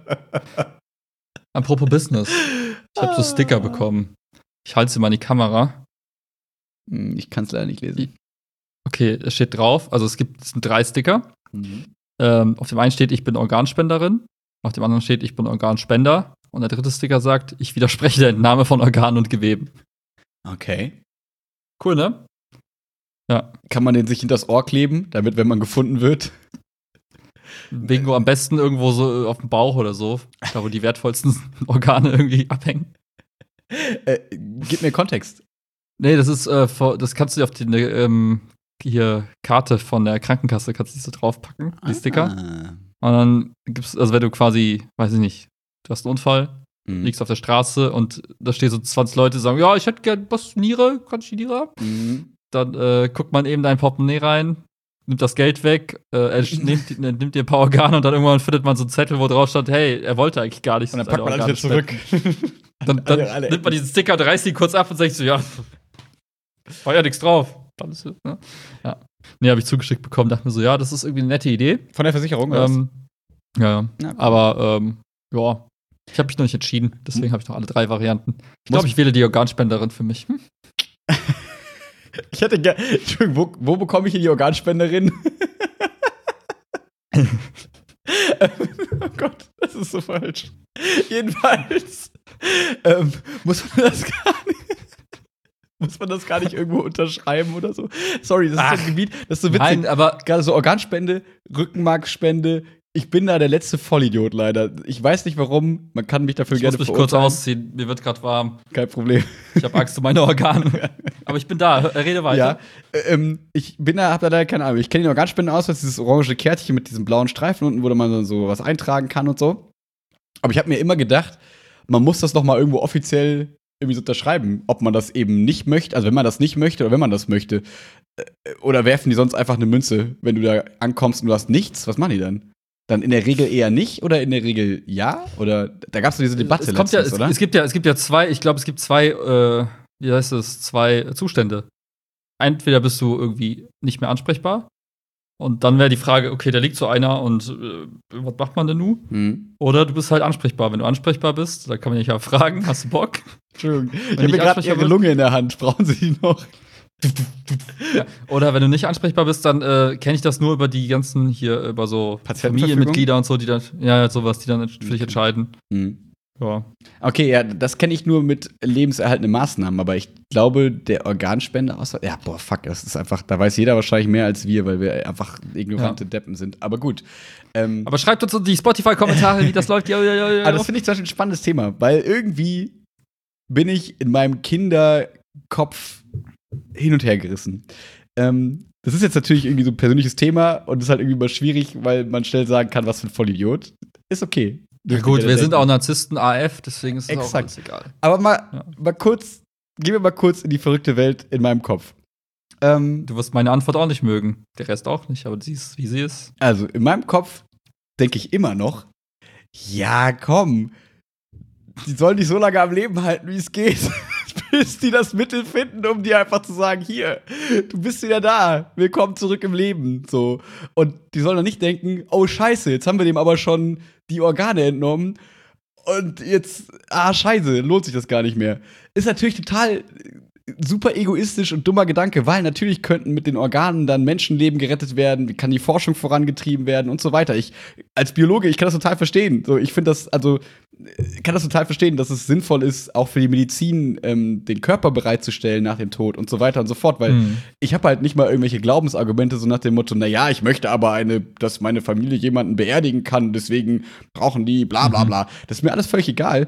Apropos Business. Ich habe so Sticker bekommen. Ich halte sie mal in die Kamera. Ich kann es leider nicht lesen. Okay, es steht drauf. Also es sind 3 Sticker. Auf dem einen steht, ich bin Organspenderin. Auf dem anderen steht, ich bin Organspender. Und der dritte Sticker sagt, ich widerspreche der Entnahme von Organen und Geweben. Okay. Cool, ne? Ja. Kann man den sich hinters Ohr kleben, damit, wenn man gefunden wird? Bingo, am besten irgendwo so auf dem Bauch oder so. Da, wo die wertvollsten Organe irgendwie abhängen. Gib mir Kontext. Nee, das kannst du auf die hier Karte von der Krankenkasse kannst du so draufpacken, die Sticker. Und dann gibt's, also wenn du quasi, weiß ich nicht, du hast einen Unfall, liegst auf der Straße und da stehen so 20 Leute, die sagen, ja, ich hätte gern was Niere, kann ich die Niere haben? Dann guckt man eben dein Portemonnaie rein, nimmt das Geld weg, nimmt dir ein paar Organe und dann irgendwann findet man so einen Zettel, wo drauf stand, hey, er wollte eigentlich gar nicht. Und dann packt man alles wieder zurück. Dann nimmt man diesen Sticker und reißt ihn kurz ab und sagt so, ja, war ja nichts drauf. Alles, ne? Ja. Nee, habe ich zugeschickt bekommen, dachte mir so, ja, das ist irgendwie eine nette Idee. Von der Versicherung, oder? Ja. Aber, ja. Ich habe mich noch nicht entschieden, deswegen habe ich noch alle 3 Varianten. Ich glaube, ich wähle die Organspenderin für mich. Ich hätte gerne. Entschuldigung, wo bekomme ich hier die Organspenderin? Oh Gott, das ist so falsch. Jedenfalls muss man das gar nicht irgendwo unterschreiben oder so. Sorry, das ist so ein Gebiet, das ist so witzig. Nein, aber gerade so Organspende, Rückenmarkspende. Ich bin da der letzte Vollidiot leider. Ich weiß nicht warum. Man kann mich dafür gerne verurteilen. Ich muss mich kurz ausziehen. Mir wird gerade warm. Kein Problem. Ich habe Angst um meine Organe. Aber ich bin da. Rede weiter. Ja, ich bin da, hab da leider keine Ahnung. Ich kenne den Organspendenausweis, dieses orange Kärtchen mit diesem blauen Streifen unten, wo man so was eintragen kann und so. Aber ich habe mir immer gedacht, man muss das noch mal irgendwo offiziell irgendwie so unterschreiben, ob man das eben nicht möchte, also wenn man das nicht möchte oder wenn man das möchte. Oder werfen die sonst einfach eine Münze, wenn du da ankommst und du hast nichts? Was machen die dann? Dann in der Regel eher nicht oder in der Regel ja? Oder da gab es so diese Debatte letztens, oder? Es gibt ja zwei, ich glaube, es gibt zwei, wie heißt es, 2 Zustände. Entweder bist du irgendwie nicht mehr ansprechbar und dann wäre die Frage, okay, da liegt so einer und was macht man denn nun? Oder du bist halt ansprechbar. Wenn du ansprechbar bist, dann kann man dich ja fragen, hast du Bock? Entschuldigung, ich habe gerade Ihre Lunge in der Hand, brauchen Sie die noch? Ja. Oder wenn du nicht ansprechbar bist, dann kenne ich das nur über die ganzen hier, über so Familienmitglieder und so, die dann, sowas, die dann für dich entscheiden. Ja. Okay, ja, das kenne ich nur mit lebenserhaltenden Maßnahmen, aber ich glaube, der Organspendeausweis, das ist einfach, da weiß jeder wahrscheinlich mehr als wir, weil wir einfach ignorante Deppen sind. Aber gut. Aber schreibt uns in die Spotify-Kommentare, wie das läuft. Aber das finde ich zum Beispiel ein spannendes Thema, weil irgendwie bin ich in meinem Kinderkopf hin und her gerissen. Das ist jetzt natürlich irgendwie so ein persönliches Thema und ist halt irgendwie mal schwierig, weil man schnell sagen kann, was für ein Vollidiot. Ist okay. Ja, gut, wir sind auch Narzissten AF, deswegen ist es auch alles egal. Aber mal kurz, gehen wir mal kurz in die verrückte Welt in meinem Kopf. Du wirst meine Antwort auch nicht mögen. Der Rest auch nicht, aber du siehst, wie sie ist. Also, in meinem Kopf denke ich immer noch, ja, komm, die sollen dich so lange am Leben halten, wie es geht, bis die das Mittel finden, um dir einfach zu sagen, hier, du bist wieder da, willkommen zurück im Leben, so. Und die sollen dann nicht denken, oh scheiße, jetzt haben wir dem aber schon die Organe entnommen und jetzt, scheiße, lohnt sich das gar nicht mehr. Ist natürlich total super egoistisch und dummer Gedanke, weil natürlich könnten mit den Organen dann Menschenleben gerettet werden, kann die Forschung vorangetrieben werden und so weiter. Ich als Biologe, ich kann das total verstehen. So, ich finde das, kann das total verstehen, dass es sinnvoll ist, auch für die Medizin den Körper bereitzustellen nach dem Tod und so weiter und so fort, weil ich habe halt nicht mal irgendwelche Glaubensargumente so nach dem Motto, naja, ich möchte aber dass meine Familie jemanden beerdigen kann, deswegen brauchen die bla bla bla. Das ist mir alles völlig egal.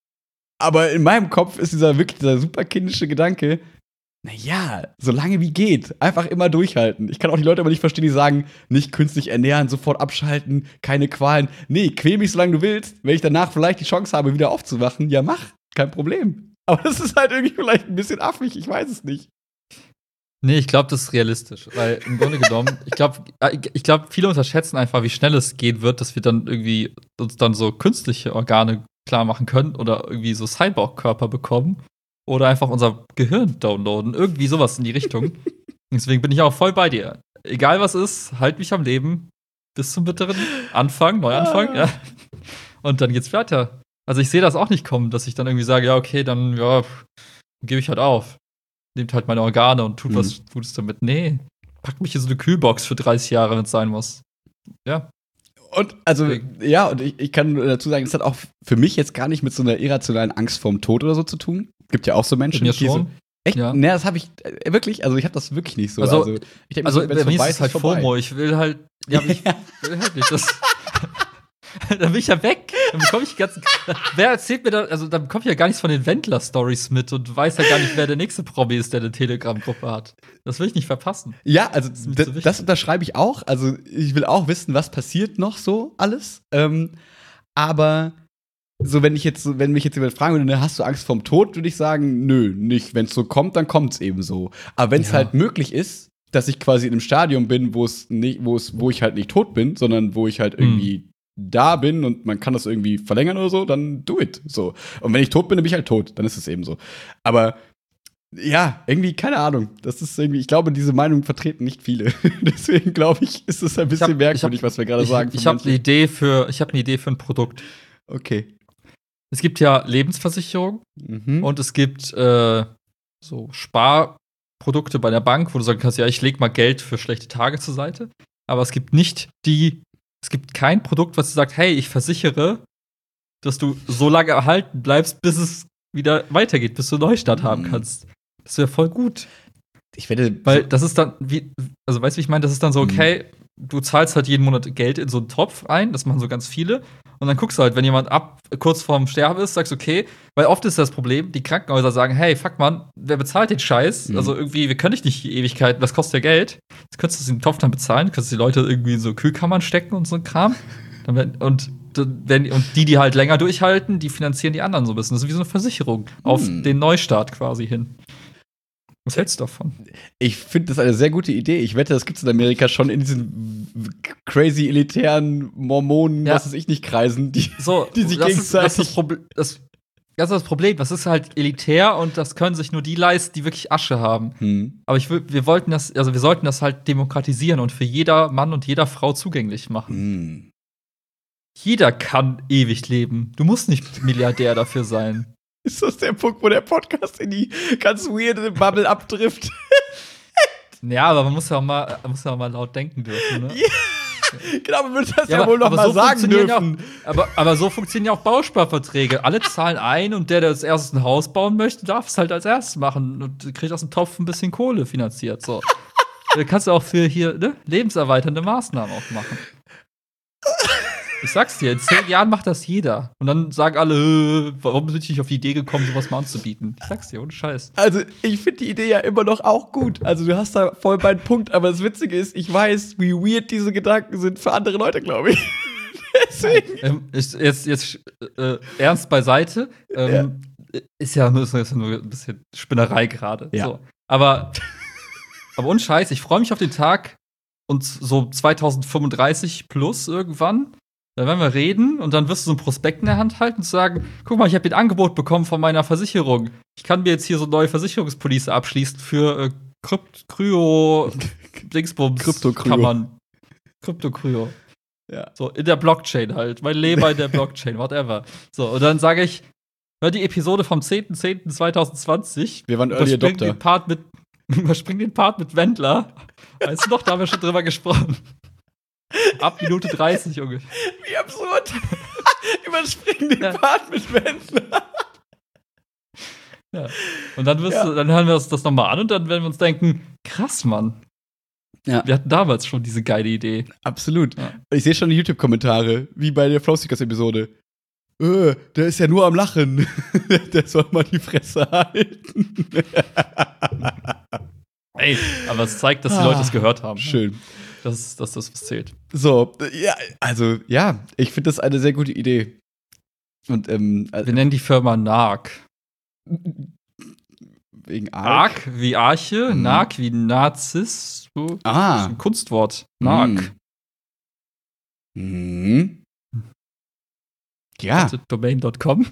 Aber in meinem Kopf ist dieser super kindische Gedanke, naja, solange wie geht, einfach immer durchhalten. Ich kann auch die Leute aber nicht verstehen, die sagen, nicht künstlich ernähren, sofort abschalten, keine Qualen. Nee, quäl mich, solange du willst. Wenn ich danach vielleicht die Chance habe, wieder aufzuwachen, ja mach, kein Problem. Aber das ist halt irgendwie vielleicht ein bisschen affig, ich weiß es nicht. Nee, ich glaube, das ist realistisch, weil im Grunde genommen, ich glaube, viele unterschätzen einfach, wie schnell es gehen wird, dass wir dann irgendwie uns dann so künstliche Organe klar machen können oder irgendwie so Cyborg-Körper bekommen oder einfach unser Gehirn downloaden. Irgendwie sowas in die Richtung. Deswegen bin ich auch voll bei dir. Egal was ist, halt mich am Leben bis zum bitteren Neuanfang, ja. Und dann geht's weiter. Also ich sehe das auch nicht kommen, dass ich dann irgendwie sage, ja, okay, dann gebe ich halt auf. Nehmt halt meine Organe und tut was Gutes damit. Nee, packt mich in so eine Kühlbox für 30 Jahre, wenn es sein muss. Ja. Und also, ja, und ich kann dazu sagen, das hat auch für mich jetzt gar nicht mit so einer irrationalen Angst vorm Tod oder so zu tun. Gibt ja auch so Menschen, die so. Echt? Ja. Ne, das habe ich wirklich, also ich habe das wirklich nicht so. Ich denke, bei mir ist es halt FOMO. Ich will halt, ich will halt nicht, dann bin ich ja weg. Dann bekomme ich wer erzählt mir da, also dann bekomme ich ja gar nichts von den Wendler-Stories mit und weiß ja gar nicht, wer der nächste Promi ist, der eine Telegram-Gruppe hat. Das will ich nicht verpassen. Ja, also das unterschreibe ich auch. Also ich will auch wissen, was passiert noch so alles. Aber so, wenn mich jetzt jemand fragen würde, ne, hast du Angst vorm Tod, würde ich sagen, nö, nicht. Wenn es so kommt, dann kommt es eben so. Aber wenn es halt möglich ist, dass ich quasi in einem Stadium bin, wo ich halt nicht tot bin, sondern wo ich halt irgendwie da bin und man kann das irgendwie verlängern oder so, dann do it. So. Und wenn ich tot bin, dann bin ich halt tot. Dann ist es eben so. Aber Ja, irgendwie, keine Ahnung. Das ist irgendwie, ich glaube, diese Meinung vertreten nicht viele. Deswegen glaube ich, ist es ein bisschen merkwürdig, was wir gerade sagen. Ich habe eine Idee für ein Produkt. Okay. Es gibt ja Lebensversicherung und es gibt so Sparprodukte bei der Bank, wo du sagen kannst, ja, ich lege mal Geld für schlechte Tage zur Seite. Aber es gibt kein Produkt, was dir sagt, hey, ich versichere, dass du so lange erhalten bleibst, bis es wieder weitergeht, bis du einen Neustart haben kannst. Das wäre voll gut. Ich werde. Weil das ist dann, also weißt du, wie ich meine? Das ist dann so, okay, du zahlst halt jeden Monat Geld in so einen Topf ein, das machen so ganz viele. Und dann guckst du halt, wenn jemand kurz vorm Sterben ist, sagst okay, weil oft ist das Problem, die Krankenhäuser sagen, hey, fuck man, wer bezahlt den Scheiß? Also irgendwie, wir können dich nicht die Ewigkeit, das kostet ja Geld. Jetzt könntest du den Topf dann bezahlen, du könntest die Leute irgendwie in so Kühlkammern stecken und so ein Kram. Und die halt länger durchhalten, die finanzieren die anderen so ein bisschen. Das ist wie so eine Versicherung auf den Neustart quasi hin. Was hältst du davon? Ich finde das eine sehr gute Idee. Ich wette, das gibt es in Amerika schon in diesen crazy elitären Mormonen, was weiß ich nicht, Kreisen, die sich gegenseitig. Das ist das Problem. Das ist halt elitär und das können sich nur die leisten, die wirklich Asche haben. Aber wir sollten das halt demokratisieren und für jeder Mann und jeder Frau zugänglich machen. Jeder kann ewig leben. Du musst nicht Milliardär dafür sein. Ist das der Punkt, wo der Podcast in die ganz weirde Bubble abtrifft? Ja, aber man muss ja auch mal laut denken dürfen, ne? Genau, man würde das ja wohl noch mal so sagen dürfen. Aber so funktionieren ja auch Bausparverträge. Alle zahlen ein und der als erstes ein Haus bauen möchte, darf es halt als erstes machen und kriegt aus dem Topf ein bisschen Kohle finanziert. So. Da kannst du auch für hier lebenserweiternde Maßnahmen auch machen. Ich sag's dir, in 10 Jahren macht das jeder. Und dann sagen alle, warum bin ich nicht auf die Idee gekommen, sowas mal anzubieten? Ich sag's dir, ohne Scheiß. Also, ich finde die Idee ja immer noch auch gut. Also, du hast da voll meinen Punkt. Aber das Witzige ist, ich weiß, wie weird diese Gedanken sind für andere Leute, glaube ich. Deswegen. Jetzt ernst beiseite. Ist ja nur ein bisschen Spinnerei gerade. Ja. So. Aber ohne Scheiß, ich freue mich auf den Tag und so 2035 plus irgendwann. Da werden wir reden und dann wirst du so ein Prospekt in der Hand halten und sagen, guck mal, ich habe ein Angebot bekommen von meiner Versicherung. Ich kann mir jetzt hier so eine neue Versicherungspolice abschließen für Krypto-Dingsbums. Krypto-Kryo. Ja. So, in der Blockchain halt. Mein Leben in der Blockchain, whatever. So, und dann sage ich, hör die Episode vom 10.10.2020. Wir waren Early Adopter. Überspring den Part mit Wendler. Weißt du noch, da haben wir schon drüber gesprochen. Ab Minute 30 ungefähr. Wie absurd. Überspringen den Part mit Wendler. Ja. Und dann hören wir uns das nochmal an und dann werden wir uns denken, krass, Mann. Ja. Wir hatten damals schon diese geile Idee. Absolut. Ja. Ich sehe schon die YouTube-Kommentare, wie bei der Flowseekers-Episode. Der ist ja nur am Lachen. Der soll mal die Fresse halten. Ey, aber es zeigt, dass die Leute es gehört haben. Schön. Dass das was zählt. So, ja, also, ja, ich finde das eine sehr gute Idee. Und, wir nennen die Firma NARC. Wegen Arc? Arc wie Arche, NARC wie Narzis. So, das ist ein Kunstwort. NARC. Ja. Domain.com.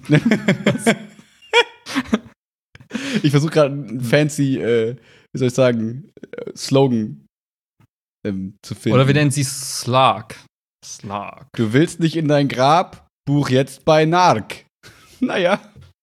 Ich versuche gerade einen fancy, wie soll ich sagen, Slogan zu finden. Oder wir nennen sie Slark. Du willst nicht in dein Grab? Buch jetzt bei NARC. Naja.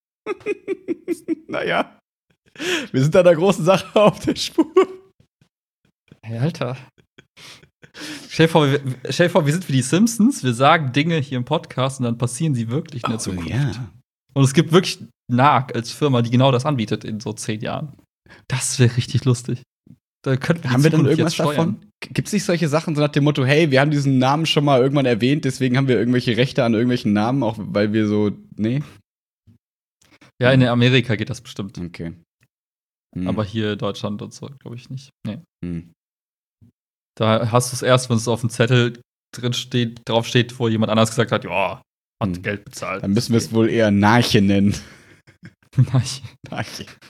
Wir sind da einer großen Sache auf der Spur. Hey, Alter. Stell dir vor, wir sind wie die Simpsons. Wir sagen Dinge hier im Podcast und dann passieren sie wirklich in der Zukunft. Ja. Und es gibt wirklich NARC als Firma, die genau das anbietet in so 10 Jahren. Das wäre richtig lustig. Da könnten haben wir dann irgendwas davon? Gibt es nicht solche Sachen so nach dem Motto, hey, wir haben diesen Namen schon mal irgendwann erwähnt, deswegen haben wir irgendwelche Rechte an irgendwelchen Namen, auch weil wir so, nee? Ja, in Amerika geht das bestimmt. Okay. Aber hier in Deutschland und so, glaube ich nicht. Nee. Da hast du es erst, wenn es auf dem Zettel drauf steht, wo jemand anders gesagt hat, ja, hat Geld bezahlt. Dann müssen wir es wohl eher Narche nennen.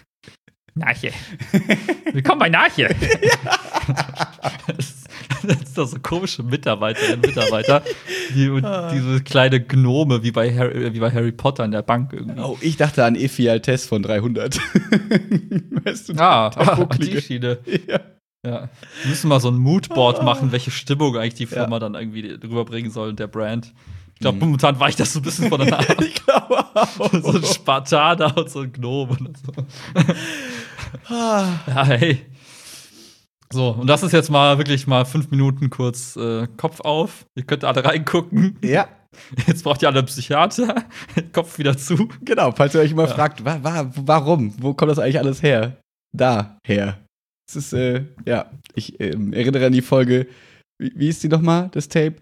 Narche. Willkommen bei Narche. sind da so komische Mitarbeiterinnen und Mitarbeiter, diese kleine Gnome wie bei Harry Potter in der Bank irgendwie. Oh, ich dachte an Efi Altes von 300. Weißt du, die Schiene. Ja. Ja. Wir müssen mal so ein Moodboard machen, welche Stimmung eigentlich die Firma dann irgendwie rüberbringen soll und der Brand. Ich glaube, momentan weicht das so ein bisschen von der Nase. Ich glaube auch. So ein Spartaner und so ein Gnome und so. Ja, hey. So, und das ist jetzt mal wirklich mal 5 Minuten kurz Kopf auf. Ihr könnt alle reingucken. Ja. Jetzt braucht ihr alle einen Psychiater. Kopf wieder zu. Genau, falls ihr euch immer fragt, warum? Wo kommt das eigentlich alles her? Daher. Es ist, ich erinnere an die Folge, wie ist die nochmal, das Tape?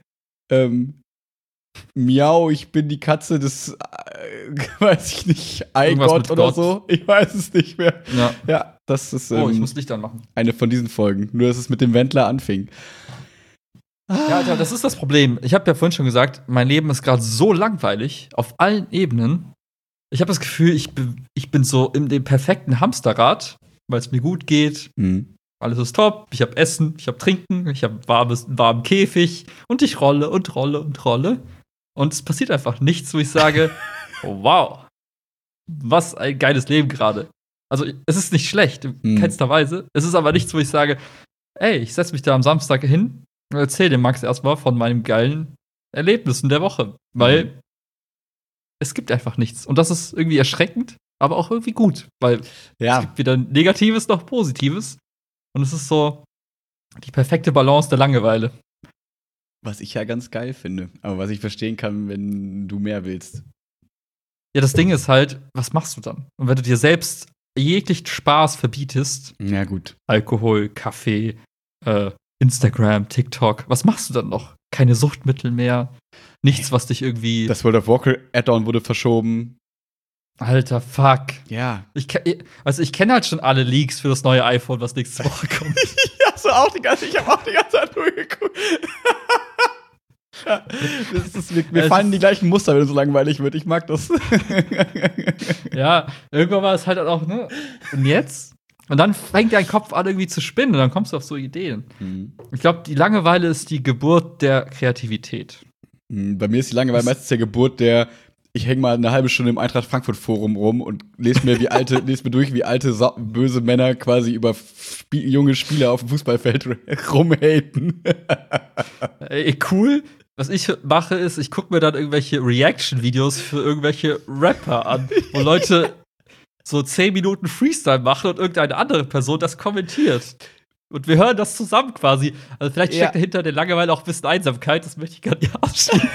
Miau, ich bin die Katze des, weiß ich nicht, Eigott oder Gott. So. Ich weiß es nicht mehr. Ja, das ist ich muss Licht anmachen. Eine von diesen Folgen. Nur, dass es mit dem Wendler anfing. Ja, Alter, das ist das Problem. Ich habe ja vorhin schon gesagt, mein Leben ist gerade so langweilig, auf allen Ebenen. Ich habe das Gefühl, ich bin so in dem perfekten Hamsterrad, weil es mir gut geht. Alles ist top. Ich habe Essen, ich habe Trinken, ich habe warmen Käfig und ich rolle und rolle und rolle. Und es passiert einfach nichts, wo ich sage, oh, wow, was ein geiles Leben gerade. Also, es ist nicht schlecht, in keinster Weise. Es ist aber nichts, wo ich sage, ey, ich setze mich da am Samstag hin und erzähle dem Max erstmal von meinen geilen Erlebnissen der Woche. Weil es gibt einfach nichts. Und das ist irgendwie erschreckend, aber auch irgendwie gut. Weil es gibt weder Negatives noch Positives. Und es ist so die perfekte Balance der Langeweile. Was ich ja ganz geil finde. Aber was ich verstehen kann, wenn du mehr willst. Ja, das Ding ist halt, was machst du dann? Und wenn du dir selbst jeglichen Spaß verbietest, ja gut, Alkohol, Kaffee, Instagram, TikTok, was machst du dann noch? Keine Suchtmittel mehr, nichts, was dich irgendwie. Das World of Warcraft Add-on wurde verschoben. Alter, fuck. Ja. Ich kenne halt schon alle Leaks für das neue iPhone, was nächste Woche kommt. Ich habe auch die ganze Zeit durchgeguckt. Ja, mir fallen die gleichen Muster, wenn es so langweilig wird. Ich mag das. Ja, irgendwann war es halt auch, ne? Und jetzt? Und dann fängt dein Kopf an, irgendwie zu spinnen und dann kommst du auf so Ideen. Ich glaube, die Langeweile ist die Geburt der Kreativität. Bei mir ist die Langeweile meistens der Geburt der ich hänge mal eine halbe Stunde im Eintracht Frankfurt Forum rum und lese mir durch, wie alte böse Männer quasi über junge Spieler auf dem Fußballfeld rumhaten. Ey, cool. Was ich mache, ist, ich gucke mir dann irgendwelche Reaction-Videos für irgendwelche Rapper an, wo Leute so 10 Minuten Freestyle machen und irgendeine andere Person das kommentiert. Und wir hören das zusammen quasi. Also vielleicht steckt dahinter der Langeweile auch ein bisschen Einsamkeit, das möchte ich gar nicht ausschließen.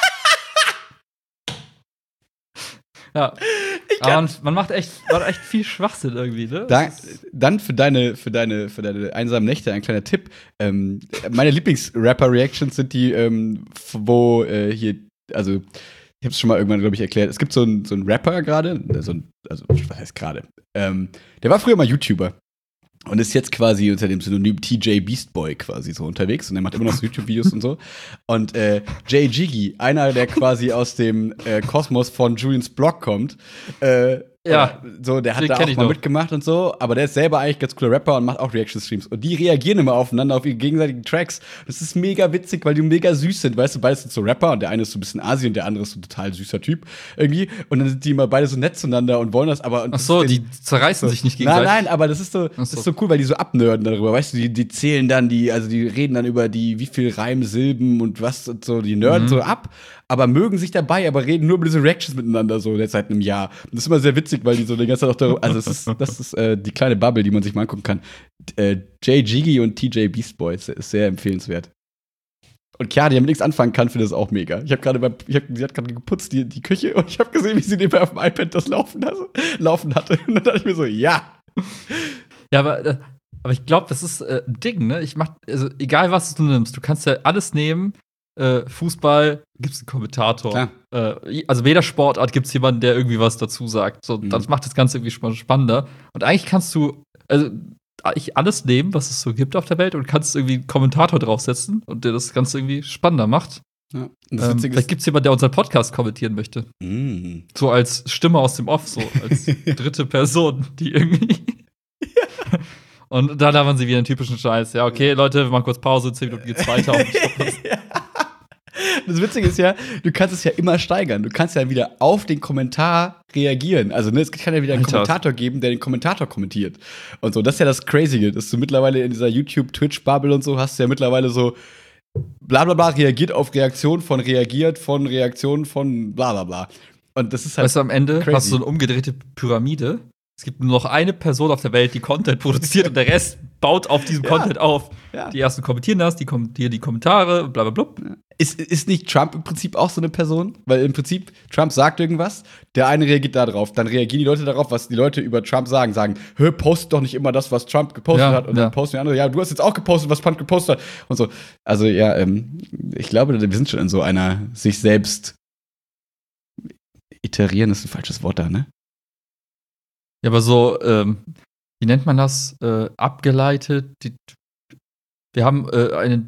Ja. Aber man macht echt viel Schwachsinn irgendwie, ne? Dann für deine einsamen Nächte ein kleiner Tipp. Meine Lieblings-Rapper-Reactions sind die, wo hier, also ich hab's schon mal irgendwann, glaube ich, erklärt. Es gibt so einen Rapper gerade, also was heißt gerade? Der war früher mal YouTuber. Und ist jetzt quasi unter dem Synonym TJ Beastboy quasi so unterwegs. Und er macht immer noch so YouTube-Videos und so. Und Jay Jiggy, einer, der quasi aus dem Kosmos von Julians Blog kommt, so, der hat da auch mal mitgemacht und so, aber der ist selber eigentlich ganz cooler Rapper und macht auch Reaction-Streams. Und die reagieren immer aufeinander, auf ihre gegenseitigen Tracks. Das ist mega witzig, weil die mega süß sind, weißt du, beide sind so Rapper und der eine ist so ein bisschen Asi und der andere ist so ein total süßer Typ irgendwie. Und dann sind die immer beide so nett zueinander und wollen das, aber. Ach so, die zerreißen sich nicht gegenseitig. Nein, aber das ist so cool, weil die so abnörden darüber, weißt du, die zählen dann die reden dann über wie viel Reimsilben und was und so, die nörden so ab, aber mögen sich dabei, aber reden nur über diese Reactions miteinander so seit einem Jahr. Und das ist immer sehr witzig, weil die so die ganze Zeit auch darüber, also das ist die kleine Bubble, die man sich mal angucken kann. Jay Jiggy und TJ Beastboy ist sehr empfehlenswert. Und Chiara, die damit nichts anfangen kann, finde das auch mega. Sie hat gerade geputzt, die Küche, und ich habe gesehen, wie sie nebenbei auf dem iPad das laufen hatte. Und dann dachte ich mir so, ja. Ja, aber ich glaube, das ist ein Ding, ne? Also egal was du nimmst, du kannst ja alles nehmen. Fußball gibt's einen Kommentator. Klar. Also bei jeder Sportart gibt's jemanden, der irgendwie was dazu sagt. So, das macht das Ganze irgendwie spannender. Und eigentlich kannst du eigentlich alles nehmen, was es so gibt auf der Welt, und kannst irgendwie einen Kommentator draufsetzen und der das Ganze irgendwie spannender macht. Ja. Vielleicht gibt's jemanden, der unseren Podcast kommentieren möchte. So als Stimme aus dem Off, so als dritte Person, die irgendwie. Und dann haben sie wieder einen typischen Scheiß. Ja, okay, Leute, wir machen kurz Pause, 10 Minuten geht's weiter. Das Witzige ist ja, du kannst es ja immer steigern. Du kannst ja wieder auf den Kommentar reagieren. Also, ne, es kann ja wieder einen Kommentator geben, der den Kommentator kommentiert. Und so, das ist ja das Crazy, dass du mittlerweile in dieser YouTube-Twitch-Bubble und so hast du ja mittlerweile so bla bla bla reagiert auf Reaktion von Reaktion von bla bla bla. Und das ist halt weißt du, am Ende crazy. Hast du so eine umgedrehte Pyramide. Es gibt nur noch eine Person auf der Welt, die Content produziert und der Rest baut auf diesem Content auf. Ja. Die ersten kommentieren das, die kommentieren die Kommentare, bla bla bla. Ist nicht Trump im Prinzip auch so eine Person? Weil im Prinzip, Trump sagt irgendwas, der eine reagiert da drauf, dann reagieren die Leute darauf, was die Leute über Trump sagen, post doch nicht immer das, was Trump gepostet hat. Und dann posten die andere, ja, du hast jetzt auch gepostet, was Trump gepostet hat. Und so. Also ja, ich glaube, wir sind schon in so einer sich selbst iterieren ist ein falsches Wort da, ne? Ja, aber so, wie nennt man das? Abgeleitet. Wir haben eine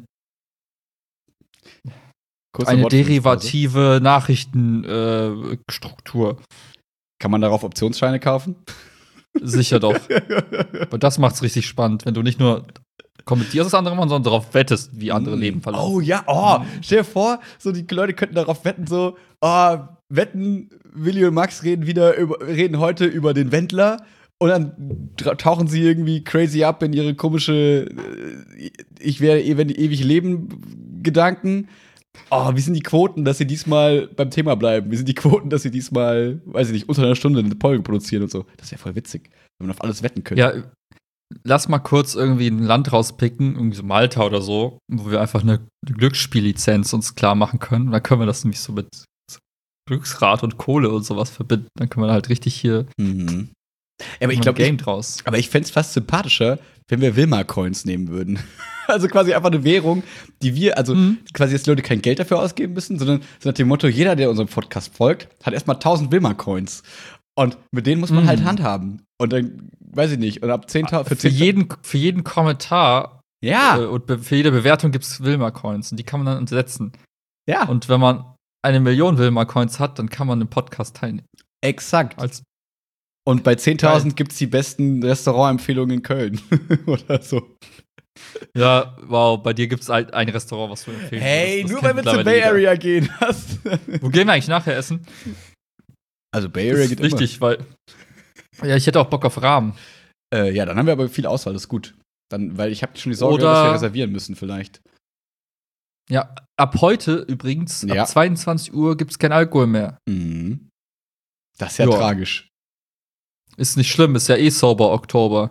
derivative Nachrichtenstruktur. Kann man darauf Optionsscheine kaufen? Sicher doch. Aber das macht's richtig spannend, wenn du nicht nur kommentierst, was andere machen, sondern darauf wettest, wie andere Leben verlaufen. Oh ja, stell dir vor, so die Leute könnten darauf wetten, so, wetten, Willi und Max reden heute über den Wendler und dann tauchen sie irgendwie crazy ab in ihre komische ich werde ewig leben Gedanken. Wie sind die Quoten, dass sie diesmal beim Thema bleiben? Wie sind die Quoten, dass sie diesmal, weiß ich nicht, unter einer Stunde eine Folge produzieren und so? Das wäre voll witzig, wenn man auf alles wetten könnte. Ja, lass mal kurz irgendwie ein Land rauspicken, irgendwie so Malta oder so, wo wir einfach eine Glücksspiellizenz uns klar machen können. Und dann können wir das nämlich so mit Glücksrad und Kohle und sowas verbinden. Dann können wir halt richtig hier aber ich glaube, draus. Aber ich fände es fast sympathischer, wenn wir Wilma-Coins nehmen würden. Also quasi einfach eine Währung, die wir, quasi jetzt die Leute kein Geld dafür ausgeben müssen, sondern so nach dem Motto, jeder, der unserem Podcast folgt, hat erstmal 1000 Wilma-Coins. Und mit denen muss man halt handhaben. Und dann, weiß ich nicht, und ab 10.000 für jeden Kommentar und für jede Bewertung gibt es Wilma-Coins. Und die kann man dann setzen. Ja. Und wenn man 1 Million Wilma-Coins hat, dann kann man im Podcast teilnehmen. Exakt. Und bei 10.000 gibt es die besten Restaurantempfehlungen in Köln. Oder so. Ja, wow, bei dir gibt es ein Restaurant, was du empfehlen Hey, nur weil wir zur Bay Area gehen. Wo gehen wir eigentlich nachher essen? Also Bay Area geht wichtig, weil ich hätte auch Bock auf Rahmen. Ja, dann haben wir aber viel Auswahl, das ist gut. Weil ich habe schon die Sorge, dass wir reservieren müssen vielleicht. Ja, ab heute übrigens, ab 22 Uhr gibt es kein Alkohol mehr. Mhm. Das ist ja tragisch. Ist nicht schlimm, ist ja eh sauber Oktober.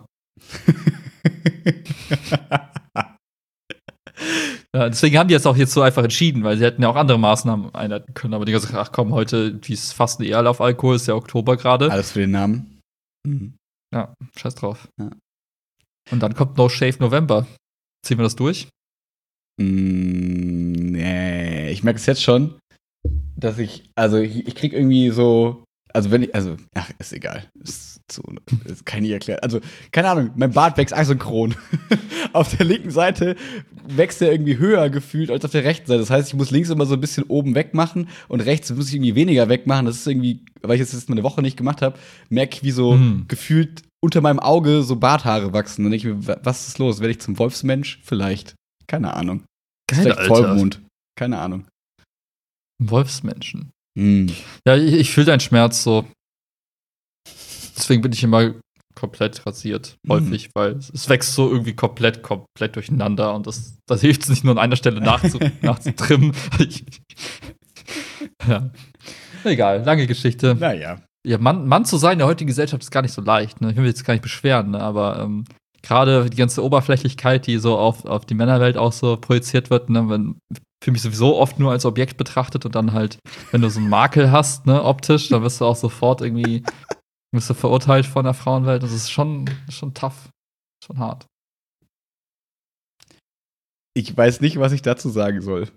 Ja, deswegen haben die jetzt auch jetzt so einfach entschieden, weil sie hätten ja auch andere Maßnahmen einleiten können. Aber die haben gesagt, ach komm, heute, die fasten eh alle auf Alkohol, ist ja Oktober gerade. Alles für den Namen. Mhm. Ja, scheiß drauf. Ja. Und dann kommt No Shave November. Ziehen wir das durch? Nee, ich merke es jetzt schon, dass ich krieg irgendwie so, ist egal. Kann ich erklären. Also, keine Ahnung, mein Bart wächst asynchron. Auf der linken Seite wächst er irgendwie höher gefühlt als auf der rechten Seite. Das heißt, ich muss links immer so ein bisschen oben wegmachen und rechts muss ich irgendwie weniger wegmachen. Das ist irgendwie, weil ich jetzt mal eine Woche nicht gemacht habe, merke ich, wie so gefühlt unter meinem Auge so Barthaare wachsen. Und ich mir, was ist los? Werde ich zum Wolfsmensch? Vielleicht. Keine Ahnung. Geil, vielleicht Vollmond. Keine Ahnung. Wolfsmenschen. Ja, ich fühle deinen Schmerz so. Deswegen bin ich immer komplett rasiert, häufig, weil es wächst so irgendwie komplett durcheinander und das hilft es nicht nur an einer Stelle nachzutrimmen. Ja. Egal, lange Geschichte. Naja. Ja, Mann zu sein in der heutigen Gesellschaft ist gar nicht so leicht. Ne? Ich will mich jetzt gar nicht beschweren, ne? Aber gerade die ganze Oberflächlichkeit, die so auf die Männerwelt auch so projiziert wird, ne? Für mich sowieso oft nur als Objekt betrachtet und dann halt, wenn du so einen Makel hast, ne, optisch, dann wirst du auch sofort irgendwie bist du verurteilt von der Frauenwelt. Das ist schon tough. Schon hart. Ich weiß nicht, was ich dazu sagen soll.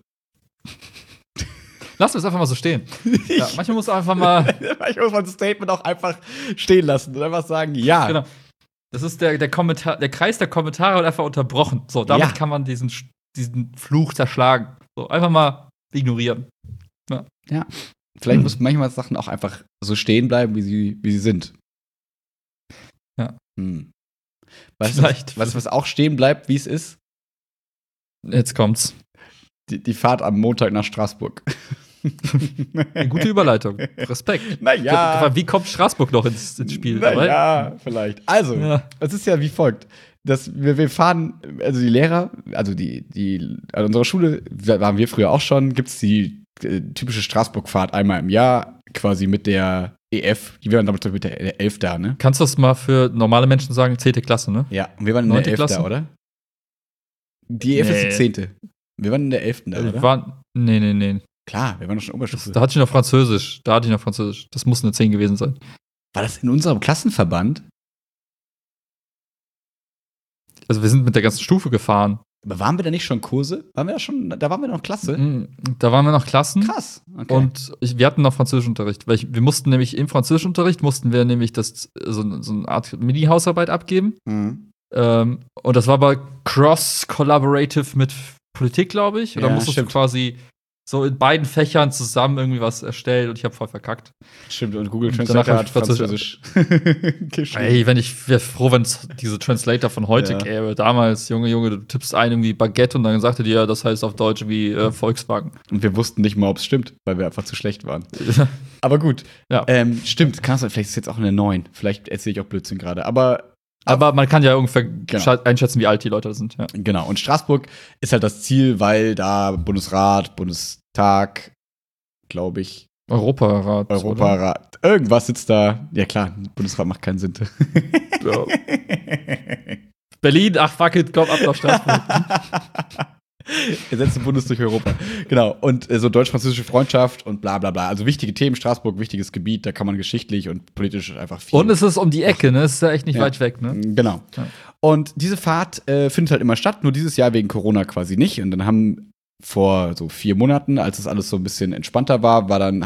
Lass es einfach mal so stehen. Ja, manchmal muss man das Statement auch einfach stehen lassen und einfach sagen, ja. Genau. Das ist der Kreis der Kommentare wird einfach unterbrochen. So, damit kann man diesen Fluch zerschlagen. So, einfach mal ignorieren. Ja. Vielleicht müssen manchmal Sachen auch einfach so stehen bleiben, wie sie sind. Ja. Weißt du, was auch stehen bleibt, wie es ist? Jetzt kommt's. Die Fahrt am Montag nach Straßburg. Eine gute Überleitung. Respekt. Naja. Wie kommt Straßburg noch ins Spiel? Naja, vielleicht. Also, es ist ja wie folgt. Wir fahren, also die Lehrer, also an unserer Schule, da waren wir früher auch schon, gibt es die typische Straßburg-Fahrt einmal im Jahr, quasi mit der EF. Die waren damals mit der 11 da, ne? Kannst du das mal für normale Menschen sagen? 10. Klasse, ne? Ja, und wir waren in der 11 da, oder? Die EF ist die 10. Wir waren in der 11. da, oder? Nee. Klar, wir waren doch schon Oberstufe. Da hatte ich noch Französisch. Das muss eine 10 gewesen sein. War das in unserem Klassenverband? Also wir sind mit der ganzen Stufe gefahren. Aber waren wir da nicht schon Kurse? Da waren wir noch Klasse? Da waren wir noch Klassen. Krass. Okay. Und wir hatten noch Französischunterricht. Weil wir mussten nämlich im Französischunterricht so eine Art Mini-Hausarbeit abgeben. Und das war aber cross-collaborative mit Politik, glaube ich. Oder musstest du quasi so in beiden Fächern zusammen irgendwie was erstellt und ich habe voll verkackt. Stimmt, und Google Translator hat Französisch geschrieben. Ey, wäre froh, wenn es diese Translator von heute gäbe. Damals, Junge, du tippst ein irgendwie Baguette und dann sagte dir, das heißt auf Deutsch wie Volkswagen. Und wir wussten nicht mal, ob es stimmt, weil wir einfach zu schlecht waren. Aber gut. Ja. Stimmt, vielleicht ist es jetzt auch eine 9. Vielleicht erzähle ich auch Blödsinn gerade. Aber man kann ja ungefähr einschätzen, wie alt die Leute sind. Ja. Genau. Und Straßburg ist halt das Ziel, weil da Bundesrat, Bundestag, glaube ich. Europarat. Irgendwas sitzt da. Ja, klar, Bundesrat macht keinen Sinn. Ja. Berlin, ach fuck it, komm ab nach Straßburg. Ersetzen Bundes durch Europa. Genau. Und so deutsch-französische Freundschaft und bla bla bla. Also wichtige Themen, Straßburg, wichtiges Gebiet, da kann man geschichtlich und politisch einfach viel. Und es ist um die Ecke, ne? Es ist ja echt nicht weit weg, ne? Genau. Ja. Und diese Fahrt findet halt immer statt, nur dieses Jahr wegen Corona quasi nicht. Und dann haben vor so 4 Monaten, als das alles so ein bisschen entspannter war,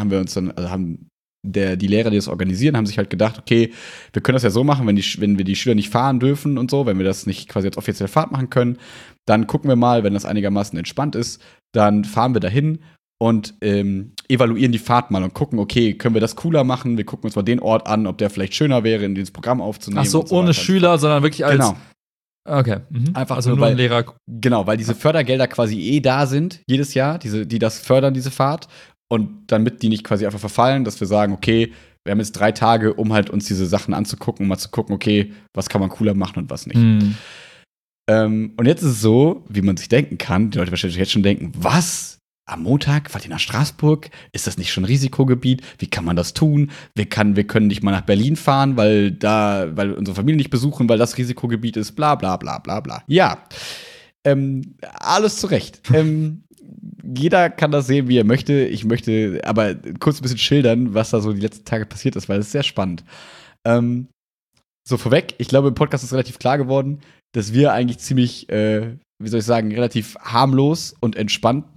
die Lehrer, die das organisieren, haben sich halt gedacht, okay, wir können das ja so machen, wenn wir die Schüler nicht fahren dürfen und so, wenn wir das nicht quasi als offizielle Fahrt machen können, dann gucken wir mal, wenn das einigermaßen entspannt ist, dann fahren wir dahin und evaluieren die Fahrt mal und gucken, okay, können wir das cooler machen? Wir gucken uns mal den Ort an, ob der vielleicht schöner wäre, in dieses Programm aufzunehmen. Ach so, ohne Schüler, sondern wirklich als Genau. Okay. Einfach also nur ein Lehrer. Genau, weil diese Fördergelder quasi da sind, jedes Jahr, die das fördern, diese Fahrt. Und damit die nicht quasi einfach verfallen, dass wir sagen, okay, wir haben jetzt 3 Tage, um halt uns diese Sachen anzugucken, um mal zu gucken, okay, was kann man cooler machen und was nicht. Und jetzt ist es so, wie man sich denken kann, die Leute wahrscheinlich jetzt schon denken, was? Am Montag fahrt ihr nach Straßburg? Ist das nicht schon Risikogebiet? Wie kann man das tun? Wir können nicht mal nach Berlin fahren, weil unsere Familie nicht besuchen, weil das Risikogebiet ist, bla bla bla bla bla. Ja, alles zu Recht. Jeder kann das sehen, wie er möchte. Ich möchte aber kurz ein bisschen schildern, was da so die letzten Tage passiert ist, weil es ist sehr spannend. So vorweg, ich glaube, im Podcast ist relativ klar geworden, dass wir eigentlich ziemlich, relativ harmlos und entspannt,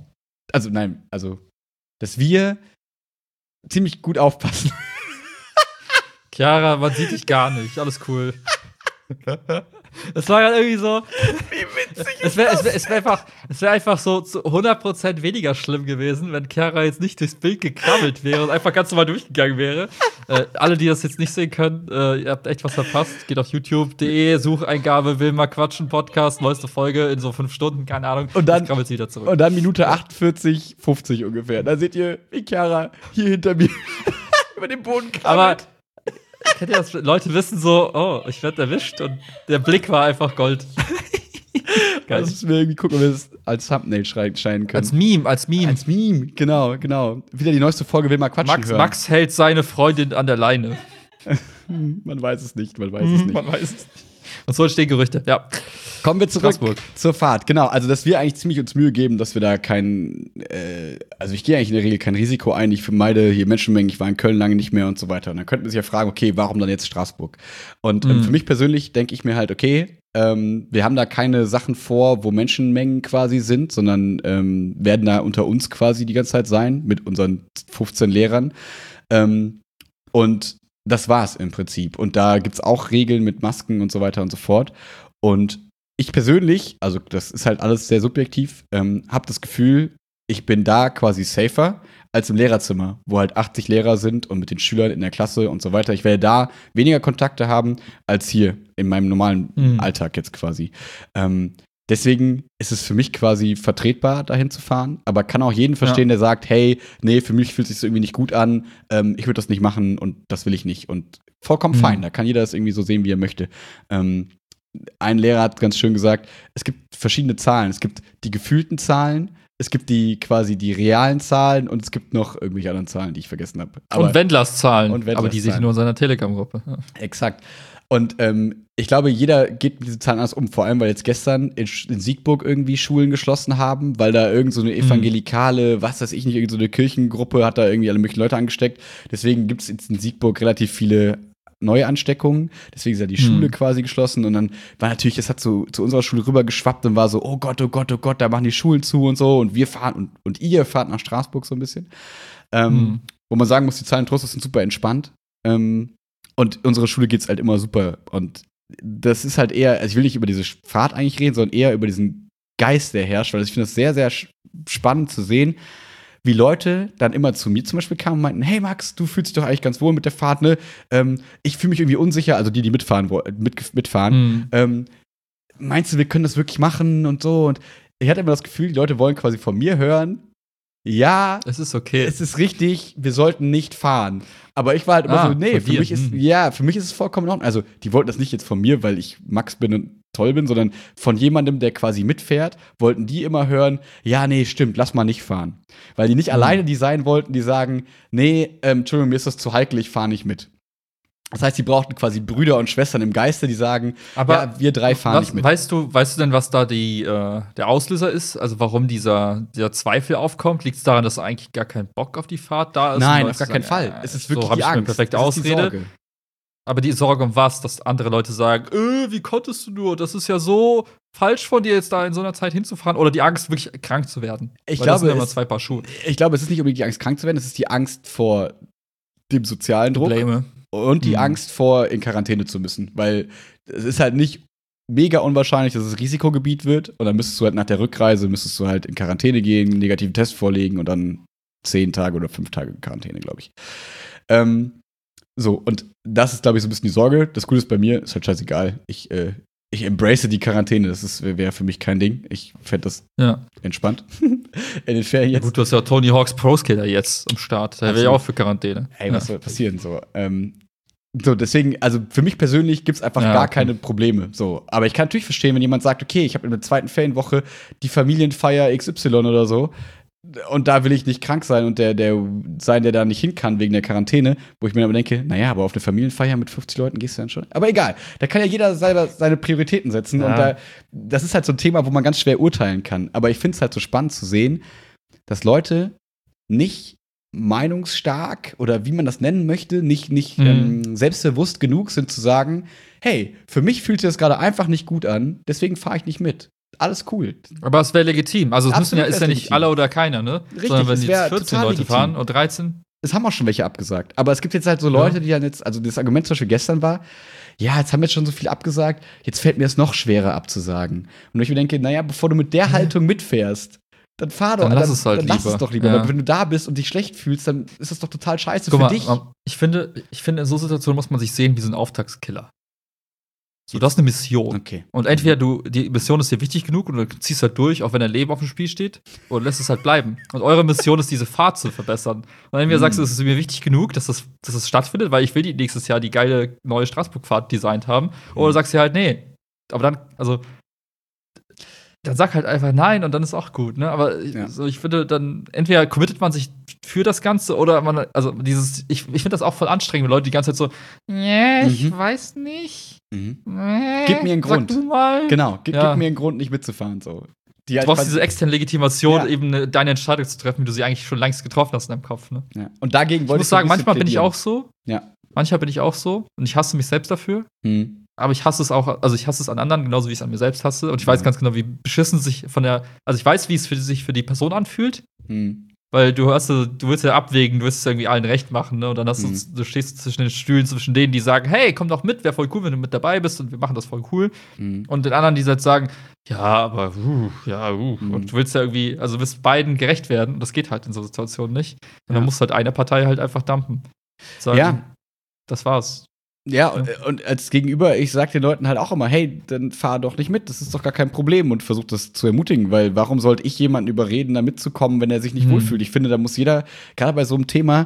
dass wir ziemlich gut aufpassen. Chiara, man sieht dich gar nicht. Alles cool. Das war gerade irgendwie so. Wie witzig es wäre einfach so zu 100% weniger schlimm gewesen, wenn Chiara jetzt nicht durchs Bild gekrabbelt wäre und einfach ganz normal durchgegangen wäre. Alle, die das jetzt nicht sehen können, ihr habt echt was verpasst. Geht auf youtube.de, Sucheingabe, will mal quatschen, Podcast, neueste Folge in so 5 Stunden, keine Ahnung. Und dann krabbelt sie wieder zurück. Und dann Minute 48, 50 ungefähr. Da seht ihr, wie Chiara hier hinter mir über den Boden krabbelt. Aber kennt ihr das? Leute wissen so, oh, ich werde erwischt und der Blick war einfach Gold. Geil. Das müssen wir irgendwie gucken, ob wir das als Thumbnail scheinen können. Als Meme, genau. Wieder die neueste Folge, will mal quatschen hören. Max hält seine Freundin an der Leine. Man weiß es nicht. Man weiß es nicht. Und so entstehen Gerüchte, ja. Kommen wir zurück zur Fahrt. Genau, also dass wir eigentlich ziemlich uns Mühe geben, dass wir da ich gehe eigentlich in der Regel kein Risiko ein. Ich vermeide hier Menschenmengen. Ich war in Köln lange nicht mehr und so weiter. Und dann könnte man sich ja fragen, okay, warum dann jetzt Straßburg? Und für mich persönlich denke ich mir halt, okay, wir haben da keine Sachen vor, wo Menschenmengen quasi sind, sondern werden da unter uns quasi die ganze Zeit sein, mit unseren 15 Lehrern. Und das war's im Prinzip. Und da gibt's auch Regeln mit Masken und so weiter und so fort. Und ich persönlich, also das ist halt alles sehr subjektiv, habe das Gefühl, ich bin da quasi safer als im Lehrerzimmer, wo halt 80 Lehrer sind und mit den Schülern in der Klasse und so weiter. Ich werde da weniger Kontakte haben als hier in meinem normalen Alltag jetzt quasi. Deswegen ist es für mich quasi vertretbar, dahin zu fahren, aber kann auch jeden verstehen, der sagt, hey, nee, für mich fühlt es sich irgendwie nicht gut an, ich würde das nicht machen und das will ich nicht. Und vollkommen fein, da kann jeder das irgendwie so sehen, wie er möchte. Ein Lehrer hat ganz schön gesagt, es gibt verschiedene Zahlen. Es gibt die gefühlten Zahlen, es gibt die quasi die realen Zahlen und es gibt noch irgendwelche anderen Zahlen, die ich vergessen habe. Und Wendlers Zahlen. Aber die sehe ich nur in seiner Telegram-Gruppe. Ja. Exakt. Und ich glaube, jeder geht mit diesen Zahlen anders um. Vor allem, weil jetzt gestern in Siegburg irgendwie Schulen geschlossen haben, weil da irgend so eine evangelikale, was weiß ich nicht, irgend so eine Kirchengruppe hat da irgendwie alle möglichen Leute angesteckt. Deswegen gibt es jetzt in Siegburg relativ viele Neuansteckungen, deswegen ist ja die Schule quasi geschlossen und dann war natürlich, es hat so zu unserer Schule rüber geschwappt und war so, oh Gott, da machen die Schulen zu und so und wir fahren und ihr fahrt nach Straßburg so ein bisschen. Wo man sagen muss, die Zahlen Trostorf sind super entspannt und unsere Schule geht's halt immer super und das ist halt eher, also ich will nicht über diese Fahrt eigentlich reden, sondern eher über diesen Geist, der herrscht, weil ich finde das sehr, sehr spannend zu sehen, wie Leute dann immer zu mir zum Beispiel kamen und meinten, hey Max, du fühlst dich doch eigentlich ganz wohl mit der Fahrt, ne? Ich fühle mich irgendwie unsicher, also die mitfahren. Meinst du, wir können das wirklich machen und so? Und ich hatte immer das Gefühl, die Leute wollen quasi von mir hören, ja, es ist okay. Es ist richtig, wir sollten nicht fahren. Aber ich war halt immer so, nee, für mich ist es vollkommen in Ordnung. Also, die wollten das nicht jetzt von mir, weil ich Max bin und toll bin, sondern von jemandem, der quasi mitfährt, wollten die immer hören, ja, nee, stimmt, lass mal nicht fahren. Weil die nicht alleine die sein wollten, die sagen, nee, Entschuldigung, mir ist das zu heikel, ich fahre nicht mit. Das heißt, die brauchten quasi Brüder und Schwestern im Geiste, die sagen, aber ja, wir drei fahren nicht mit. Weißt du denn, was da der Auslöser ist? Also warum dieser Zweifel aufkommt? Liegt es daran, dass eigentlich gar kein Bock auf die Fahrt da ist? Nein, auf gar keinen Fall. Es ist wirklich die Angst. Eine perfekte Ausrede. Aber die Sorge um was? Dass andere Leute sagen, wie konntest du nur? Das ist ja so falsch von dir, jetzt da in so einer Zeit hinzufahren. Oder die Angst, wirklich krank zu werden. Ich glaube, das sind immer zwei Paar Schuhe. Ich glaube, es ist nicht unbedingt die Angst, krank zu werden. Es ist die Angst vor dem sozialen Druck. Probleme. Und die Angst vor, in Quarantäne zu müssen. Weil es ist halt nicht mega unwahrscheinlich, dass es Risikogebiet wird. Und dann müsstest du halt nach der Rückreise, halt in Quarantäne gehen, einen negativen Test vorlegen und dann 10 Tage oder 5 Tage Quarantäne, glaube ich. So, und das ist, glaube ich, so ein bisschen die Sorge. Das Gute ist bei mir, ist halt scheißegal. Ich embrace die Quarantäne. Das wäre für mich kein Ding. Ich fände das entspannt. In den Ferien jetzt. Ja, gut, du hast ja Tony Hawk's Pro Skater jetzt am Start. Der wäre ja auch für Quarantäne. Ey, was soll passieren? So, deswegen, also für mich persönlich gibt es einfach gar keine Probleme. So. Aber ich kann natürlich verstehen, wenn jemand sagt, okay, ich habe in der zweiten Ferienwoche die Familienfeier XY oder so. Und da will ich nicht krank sein und der da nicht hin kann wegen der Quarantäne, wo ich mir aber denke, naja, aber auf eine Familienfeier mit 50 Leuten gehst du dann schon. Aber egal, da kann ja jeder seine Prioritäten setzen. Und das ist halt so ein Thema, wo man ganz schwer urteilen kann. Aber ich finde es halt so spannend zu sehen, dass Leute nicht meinungsstark oder wie man das nennen möchte, nicht selbstbewusst genug sind zu sagen, hey, für mich fühlt sich das gerade einfach nicht gut an, deswegen fahre ich nicht mit. Alles cool. Aber es wäre legitim. Also es ist ja nicht alle oder keiner, ne? Richtig, sondern wenn jetzt 14 Leute fahren oder 13. Es haben auch schon welche abgesagt. Aber es gibt jetzt halt so Leute, die dann jetzt, also das Argument zum Beispiel gestern war, ja, jetzt haben wir jetzt schon so viel abgesagt, jetzt fällt mir es noch schwerer abzusagen. Und ich mir denke, naja, bevor du mit der Haltung mitfährst, dann fahr doch. Dann lass es halt lieber. Lass es doch lieber. Ja. Weil wenn du da bist und dich schlecht fühlst, dann ist das doch total scheiße für dich. Ich finde, in so Situationen muss man sich sehen wie so ein Auftragskiller. So, das ist eine Mission. Okay. Und entweder die Mission ist dir wichtig genug und du ziehst halt durch, auch wenn dein Leben auf dem Spiel steht, oder lässt es halt bleiben. Und eure Mission ist, diese Fahrt zu verbessern. Und entweder sagst du, es ist mir wichtig genug, dass das stattfindet, weil ich will nächstes Jahr die geile neue Straßburg-Fahrt designt haben. Oder sagst du halt, nee. Aber dann sag halt einfach nein und dann ist auch gut, ne? Aber ich finde, dann entweder committet man sich für das Ganze oder ich finde das auch voll anstrengend, wenn Leute die ganze Zeit so, ich weiß nicht. Gib mir einen Grund. Sag du mal. Genau, gib mir einen Grund, nicht mitzufahren. So. Du brauchst diese externe Legitimation, eben deine Entscheidung zu treffen, wie du sie eigentlich schon längst getroffen hast in deinem Kopf. Ne? Ja. Und dagegen wollte ich sagen, manchmal bin ich auch so. Ja. Manchmal bin ich auch so und ich hasse mich selbst dafür. Aber ich hasse es auch, also ich hasse es an anderen, genauso wie ich es an mir selbst hasse. Und ich weiß ganz genau, wie beschissen sich ich weiß, wie es sich für die Person anfühlt. Weil du willst ja abwägen, du willst es irgendwie allen recht machen, ne? Und dann du stehst zwischen den Stühlen, zwischen denen, die sagen, hey, komm doch mit, wäre voll cool, wenn du mit dabei bist und wir machen das voll cool. Und den anderen, die halt sagen, ja, aber und du willst ja irgendwie, also du willst beiden gerecht werden und das geht halt in so Situationen nicht. Und dann muss halt eine Partei halt einfach dumpen. Sagen, das war's. Ja, und als Gegenüber, ich sag den Leuten halt auch immer, hey, dann fahr doch nicht mit, das ist doch gar kein Problem und versuch das zu ermutigen, weil warum sollte ich jemanden überreden, da mitzukommen, wenn er sich nicht wohlfühlt? Ich finde, da muss jeder, gerade bei so einem Thema,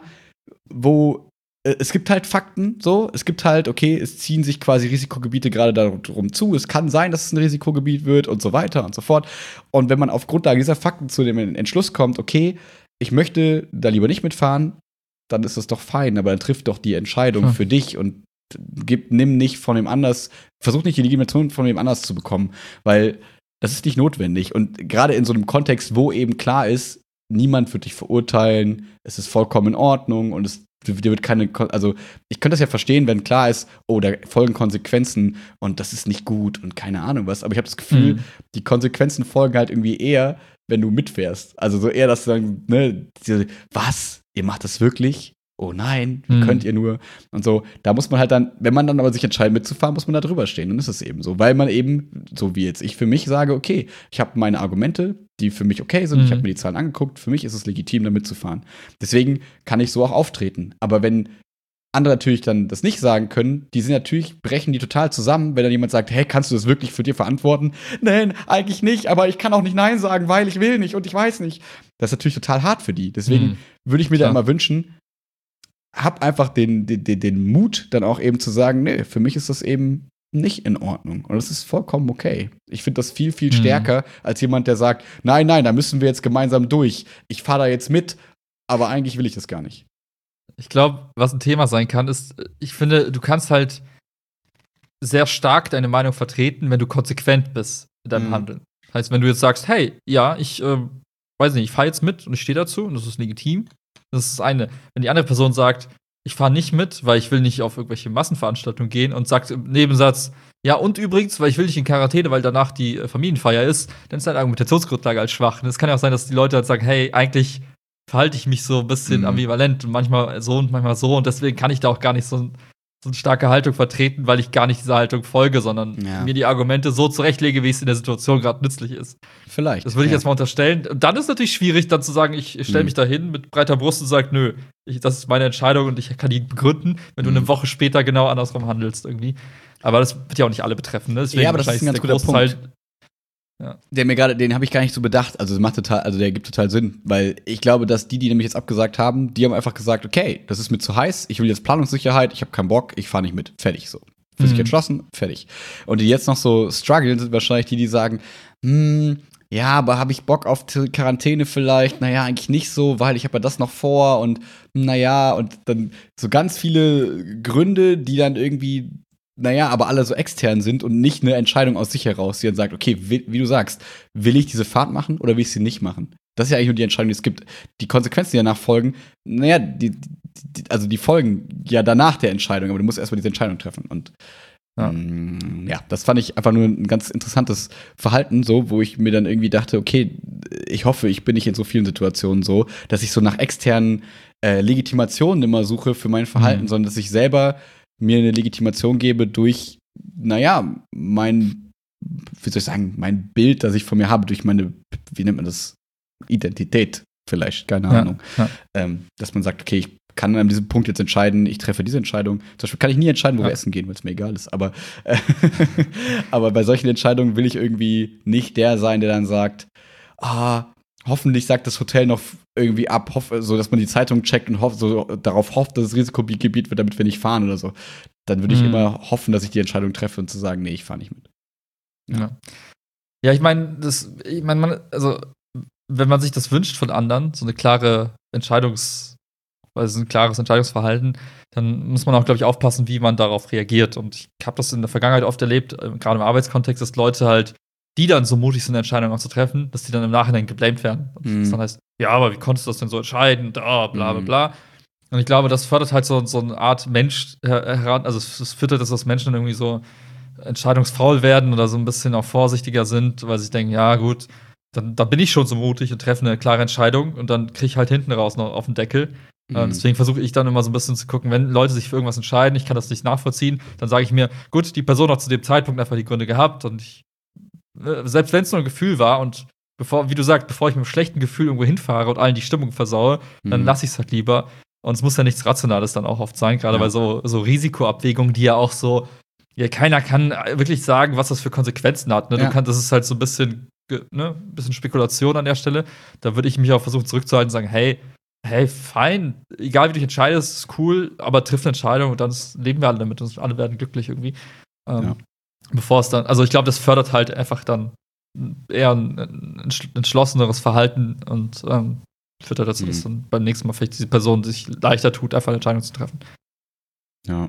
wo es gibt halt Fakten, so, es gibt halt, okay, es ziehen sich quasi Risikogebiete gerade darum zu, es kann sein, dass es ein Risikogebiet wird und so weiter und so fort. Und wenn man auf Grundlage dieser Fakten zu dem Entschluss kommt, okay, ich möchte da lieber nicht mitfahren, dann ist das doch fein, aber dann trifft doch die Entscheidung für dich und nimm nicht von dem anders, versuch nicht die Legitimation von dem anders zu bekommen, weil das ist nicht notwendig. Und gerade in so einem Kontext, wo eben klar ist, niemand wird dich verurteilen, es ist vollkommen in Ordnung und dir wird keine, also ich könnte das ja verstehen, wenn klar ist, oh, da folgen Konsequenzen und das ist nicht gut und keine Ahnung was, aber ich habe das Gefühl, die Konsequenzen folgen halt irgendwie eher, wenn du mitfährst. Also so eher, dass du dann, ne, was? Ihr macht das wirklich? Oh nein, wie könnt ihr nur? Und so, da muss man halt dann, wenn man dann aber sich entscheidet mitzufahren, muss man da drüber stehen. Dann ist es eben so. Weil man eben, so wie jetzt ich für mich sage, okay, ich habe meine Argumente, die für mich okay sind, ich habe mir die Zahlen angeguckt, für mich ist es legitim, da mitzufahren. Deswegen kann ich so auch auftreten. Aber wenn andere natürlich dann das nicht sagen können, die sind natürlich, brechen die total zusammen, wenn dann jemand sagt, hey, kannst du das wirklich für dir verantworten? Nein, eigentlich nicht, aber ich kann auch nicht Nein sagen, weil ich will nicht und ich weiß nicht. Das ist natürlich total hart für die. Deswegen würde ich mir da immer wünschen, hab einfach den Mut, dann auch eben zu sagen, nee, für mich ist das eben nicht in Ordnung. Und das ist vollkommen okay. Ich finde das viel, viel stärker als jemand, der sagt, nein, da müssen wir jetzt gemeinsam durch. Ich fahre da jetzt mit, aber eigentlich will ich das gar nicht. Ich glaube, was ein Thema sein kann, ist, ich finde, du kannst halt sehr stark deine Meinung vertreten, wenn du konsequent bist in deinem Handeln. Heißt, wenn du jetzt sagst, hey, ja, ich weiß nicht, ich fahre jetzt mit und ich stehe dazu und das ist legitim. Das ist das eine. Wenn die andere Person sagt, ich fahre nicht mit, weil ich will nicht auf irgendwelche Massenveranstaltungen gehen und sagt im Nebensatz, ja, und übrigens, weil ich will nicht in Quarantäne, weil danach die Familienfeier ist, dann ist deine Argumentationsgrundlage als schwach. Und es kann ja auch sein, dass die Leute halt sagen, hey, eigentlich verhalte ich mich so ein bisschen ambivalent und manchmal so und manchmal so und deswegen kann ich da auch gar nicht so eine starke Haltung vertreten, weil ich gar nicht dieser Haltung folge, sondern mir die Argumente so zurechtlege, wie es in der Situation gerade nützlich ist. Vielleicht. Das würde ich jetzt mal unterstellen. Und dann ist es natürlich schwierig, dann zu sagen, ich stelle mich da hin mit breiter Brust und sage, nö, das ist meine Entscheidung und ich kann die begründen, wenn du eine Woche später genau andersrum handelst irgendwie. Aber das wird ja auch nicht alle betreffen, ne? Deswegen aber das ist ein ganz guter Punkt. Ja. Den habe ich gar nicht so bedacht. Also, der gibt total Sinn. Weil ich glaube, dass die nämlich jetzt abgesagt haben, die haben einfach gesagt, okay, das ist mir zu heiß, ich will jetzt Planungssicherheit, ich habe keinen Bock, ich fahre nicht mit. Fertig so. Für sich entschlossen, fertig. Und die jetzt noch so strugglen, sind wahrscheinlich die sagen, ja, aber habe ich Bock auf Quarantäne vielleicht? Naja, eigentlich nicht so, weil ich habe ja das noch vor und naja, und dann so ganz viele Gründe, die dann irgendwie aber alle so extern sind und nicht eine Entscheidung aus sich heraus, die dann sagt, okay, wie du sagst, will ich diese Fahrt machen oder will ich sie nicht machen? Das ist ja eigentlich nur die Entscheidung, die es gibt. Die Konsequenzen, die danach folgen, die folgen ja danach der Entscheidung, aber du musst erstmal diese Entscheidung treffen. Und das fand ich einfach nur ein ganz interessantes Verhalten, so, wo ich mir dann irgendwie dachte, okay, ich hoffe, ich bin nicht in so vielen Situationen so, dass ich so nach externen Legitimationen immer suche für mein Verhalten, sondern dass ich selber mir eine Legitimation gebe durch, mein Bild, das ich von mir habe, durch meine, wie nennt man das, Identität vielleicht, keine Ahnung. Dass man sagt, okay, ich kann an diesem Punkt jetzt entscheiden, ich treffe diese Entscheidung. Zum Beispiel kann ich nie entscheiden, wo wir essen gehen, weil es mir egal ist. Aber bei solchen Entscheidungen will ich irgendwie nicht der sein, der dann sagt, hoffentlich sagt das Hotel noch irgendwie ab, so dass man die Zeitung checkt und darauf hofft, dass es Risikogebiet wird, damit wir nicht fahren oder so. Dann würde ich immer hoffen, dass ich die Entscheidung treffe und zu sagen, nee, ich fahre nicht mit. Ja, ich meine, also wenn man sich das wünscht von anderen, so ein klares Entscheidungsverhalten, dann muss man auch, glaube ich, aufpassen, wie man darauf reagiert. Und ich habe das in der Vergangenheit oft erlebt, gerade im Arbeitskontext, dass Leute halt, die dann so mutig sind, Entscheidungen auch zu treffen, dass die dann im Nachhinein geblamed werden. Und das dann heißt, ja, aber wie konntest du das denn so entscheiden? Bla, bla, bla. Und ich glaube, das fördert halt so eine Art Mensch heran, also es führt halt, dass Menschen dann irgendwie so entscheidungsfaul werden oder so ein bisschen auch vorsichtiger sind, weil sie denken, ja, gut, dann bin ich schon so mutig und treffe eine klare Entscheidung und dann kriege ich halt hinten raus noch auf den Deckel. Deswegen versuche ich dann immer so ein bisschen zu gucken, wenn Leute sich für irgendwas entscheiden, ich kann das nicht nachvollziehen, dann sage ich mir, gut, die Person hat zu dem Zeitpunkt einfach die Gründe gehabt und selbst wenn es nur ein Gefühl war und bevor ich mit einem schlechten Gefühl irgendwo hinfahre und allen die Stimmung versaue, dann lasse ich es halt lieber. Und es muss ja nichts Rationales dann auch oft sein, gerade bei so Risikoabwägungen, die ja auch so, ja, keiner kann wirklich sagen, was das für Konsequenzen hat. Ne? Das ist halt so ein bisschen Spekulation an der Stelle. Da würde ich mich auch versuchen zurückzuhalten und sagen, hey, fein, egal wie du dich entscheidest, ist cool, aber triff eine Entscheidung und dann leben wir alle damit und alle werden glücklich irgendwie. Bevor es dann, also ich glaube, das fördert halt einfach dann eher ein entschlosseneres Verhalten und führt halt dazu, dass dann beim nächsten Mal vielleicht diese Person sich leichter tut, einfach eine Entscheidung zu treffen. Ja.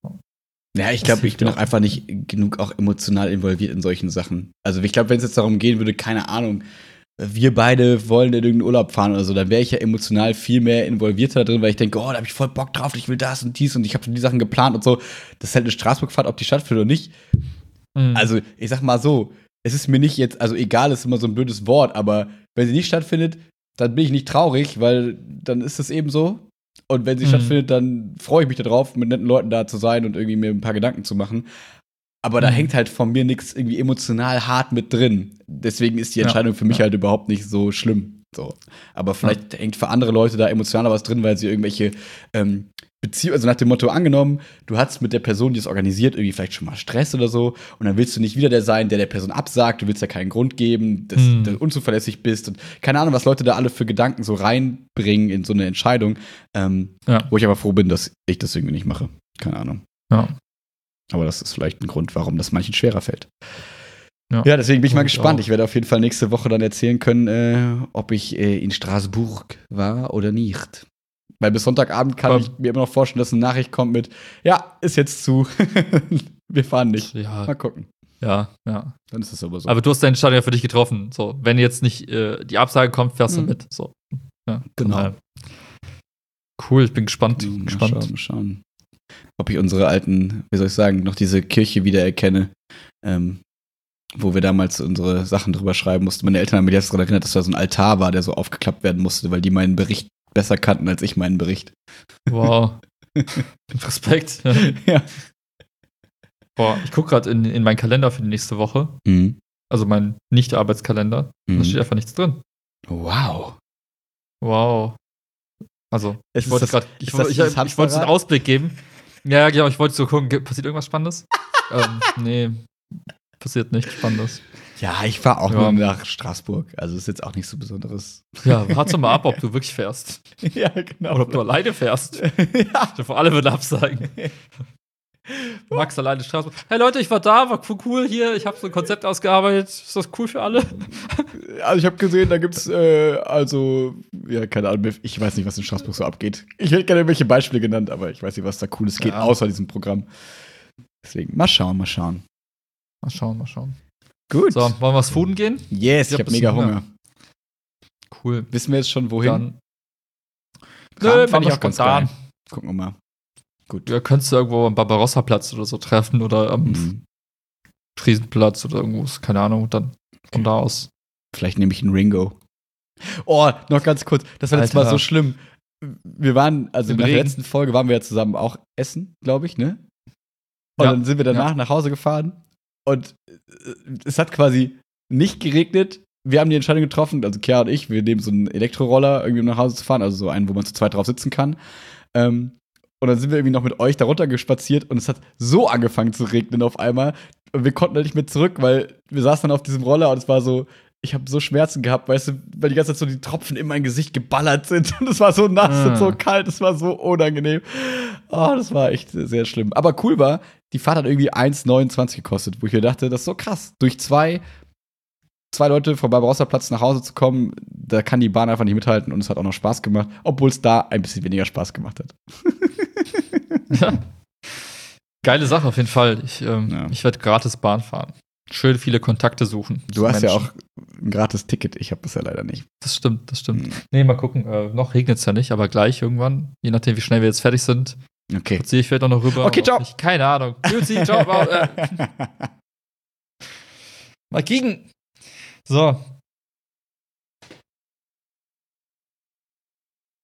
Ja, ich glaube, ich bin auch einfach nicht genug auch emotional involviert in solchen Sachen. Also ich glaube, wenn es jetzt darum gehen würde, keine Ahnung, wir beide wollen in irgendeinen Urlaub fahren oder so, dann wäre ich ja emotional viel mehr involvierter drin, weil ich denke, da habe ich voll Bock drauf, ich will das und dies und ich habe schon die Sachen geplant und so. Das ist halt eine Straßburg-Fahrt, ob die stattfindet oder nicht. Also, ich sag mal so, es ist mir nicht jetzt, also egal ist immer so ein blödes Wort, aber wenn sie nicht stattfindet, dann bin ich nicht traurig, weil dann ist es eben so. Und wenn sie stattfindet, dann freue ich mich darauf, mit netten Leuten da zu sein und irgendwie mir ein paar Gedanken zu machen. Aber da hängt halt von mir nichts irgendwie emotional hart mit drin. Deswegen ist die Entscheidung für mich halt überhaupt nicht so schlimm. So. Aber vielleicht hängt für andere Leute da emotional was drin, weil sie irgendwelche Beziehungen, also nach dem Motto angenommen, du hast mit der Person, die es organisiert, irgendwie vielleicht schon mal Stress oder so und dann willst du nicht wieder der sein, der Person absagt, du willst ja keinen Grund geben, dass du unzuverlässig bist und keine Ahnung, was Leute da alle für Gedanken so reinbringen in so eine Entscheidung, wo ich aber froh bin, dass ich das irgendwie nicht mache. Keine Ahnung. Ja. Aber das ist vielleicht ein Grund, warum das manchen schwerer fällt. Ja, deswegen bin ich mal gespannt. Ich werde auf jeden Fall nächste Woche dann erzählen können, ob ich in Straßburg war oder nicht. Weil bis Sonntagabend kann ich mir immer noch vorstellen, dass eine Nachricht kommt mit, ja, ist jetzt zu. Wir fahren nicht. Ja. Mal gucken. Ja. Dann ist es aber so. Aber du hast deine Entscheidung ja für dich getroffen. So, wenn jetzt nicht die Absage kommt, fährst du mit. So. Ja, genau. Cool, ich bin gespannt. Mal schauen. Ob ich unsere alten, wie soll ich sagen, noch diese Kirche wieder erkenne, wo wir damals unsere Sachen drüber schreiben mussten. Meine Eltern haben mich jetzt daran erinnert, dass da so ein Altar war, der so aufgeklappt werden musste, weil die meinen Bericht besser kannten als ich meinen Bericht. Wow. Respekt. Ja. Boah, ich gucke gerade in meinen Kalender für die nächste Woche. Also mein Nicht-Arbeitskalender. Da steht einfach nichts drin. Wow. Also, ich wollte so einen Ausblick geben. Ja, genau, ich wollte so gucken, passiert irgendwas Spannendes? Nee, passiert nichts Spannendes. Ja, ich fahre auch nur nach Straßburg. Also ist jetzt auch nicht so Besonderes. Ja, warte mal ab, ob du wirklich fährst. Ja, genau. Oder ob du alleine fährst. Ja. Vor alle würden absagen. Max alleine Straßburg. Hey Leute, ich war da, war cool hier. Ich habe so ein Konzept ausgearbeitet. Ist das cool für alle? Also ich habe gesehen, da gibt's keine Ahnung, ich weiß nicht, was in Straßburg so abgeht. Ich hätte gerne irgendwelche Beispiele genannt, aber ich weiß nicht, was da Cooles geht, außer diesem Programm. Deswegen, mal schauen. Mal schauen. Gut. So, wollen wir was fooden gehen? Yes, ich hab mega Hunger. Cool. Wissen wir jetzt schon, wohin? Nö, fand ich auch spontan. Gucken wir mal. Gut. Ja, könntest du irgendwo am Barbarossa-Platz oder so treffen oder am Friesenplatz oder irgendwo, keine Ahnung, dann von da aus. Vielleicht nehme ich einen Ringo. Oh, noch ganz kurz, das war jetzt mal so schlimm. Wir waren, also in der letzten Folge waren wir ja zusammen auch essen, glaube ich, ne? Und dann sind wir danach nach Hause gefahren und es hat quasi nicht geregnet. Wir haben die Entscheidung getroffen, also Kea und ich, wir nehmen so einen Elektroroller, irgendwie um nach Hause zu fahren, also so einen, wo man zu zweit drauf sitzen kann. Und dann sind wir irgendwie noch mit euch darunter gespaziert und es hat so angefangen zu regnen auf einmal. Und wir konnten halt nicht mehr zurück, weil wir saßen dann auf diesem Roller und es war so, ich habe so Schmerzen gehabt, weißt du, weil die ganze Zeit so die Tropfen in mein Gesicht geballert sind. Und es war so nass und so kalt, es war so unangenehm. Oh, das war echt sehr schlimm. Aber cool war, die Fahrt hat irgendwie 1,29 gekostet, wo ich mir dachte, das ist so krass. Durch zwei Leute vom Barbarossa-Platz nach Hause zu kommen, da kann die Bahn einfach nicht mithalten und es hat auch noch Spaß gemacht, obwohl es da ein bisschen weniger Spaß gemacht hat. Ja. Geile Sache auf jeden Fall. Ich werde gratis Bahn fahren. Schön viele Kontakte suchen. Du hast ja auch ein gratis Ticket. Ich habe das ja leider nicht. Das stimmt. Nee, mal gucken. Noch regnet es ja nicht, aber gleich irgendwann, je nachdem, wie schnell wir jetzt fertig sind, ziehe ich vielleicht auch noch rüber. Okay, ciao. Keine Ahnung. Ciao. Mal kicken. So,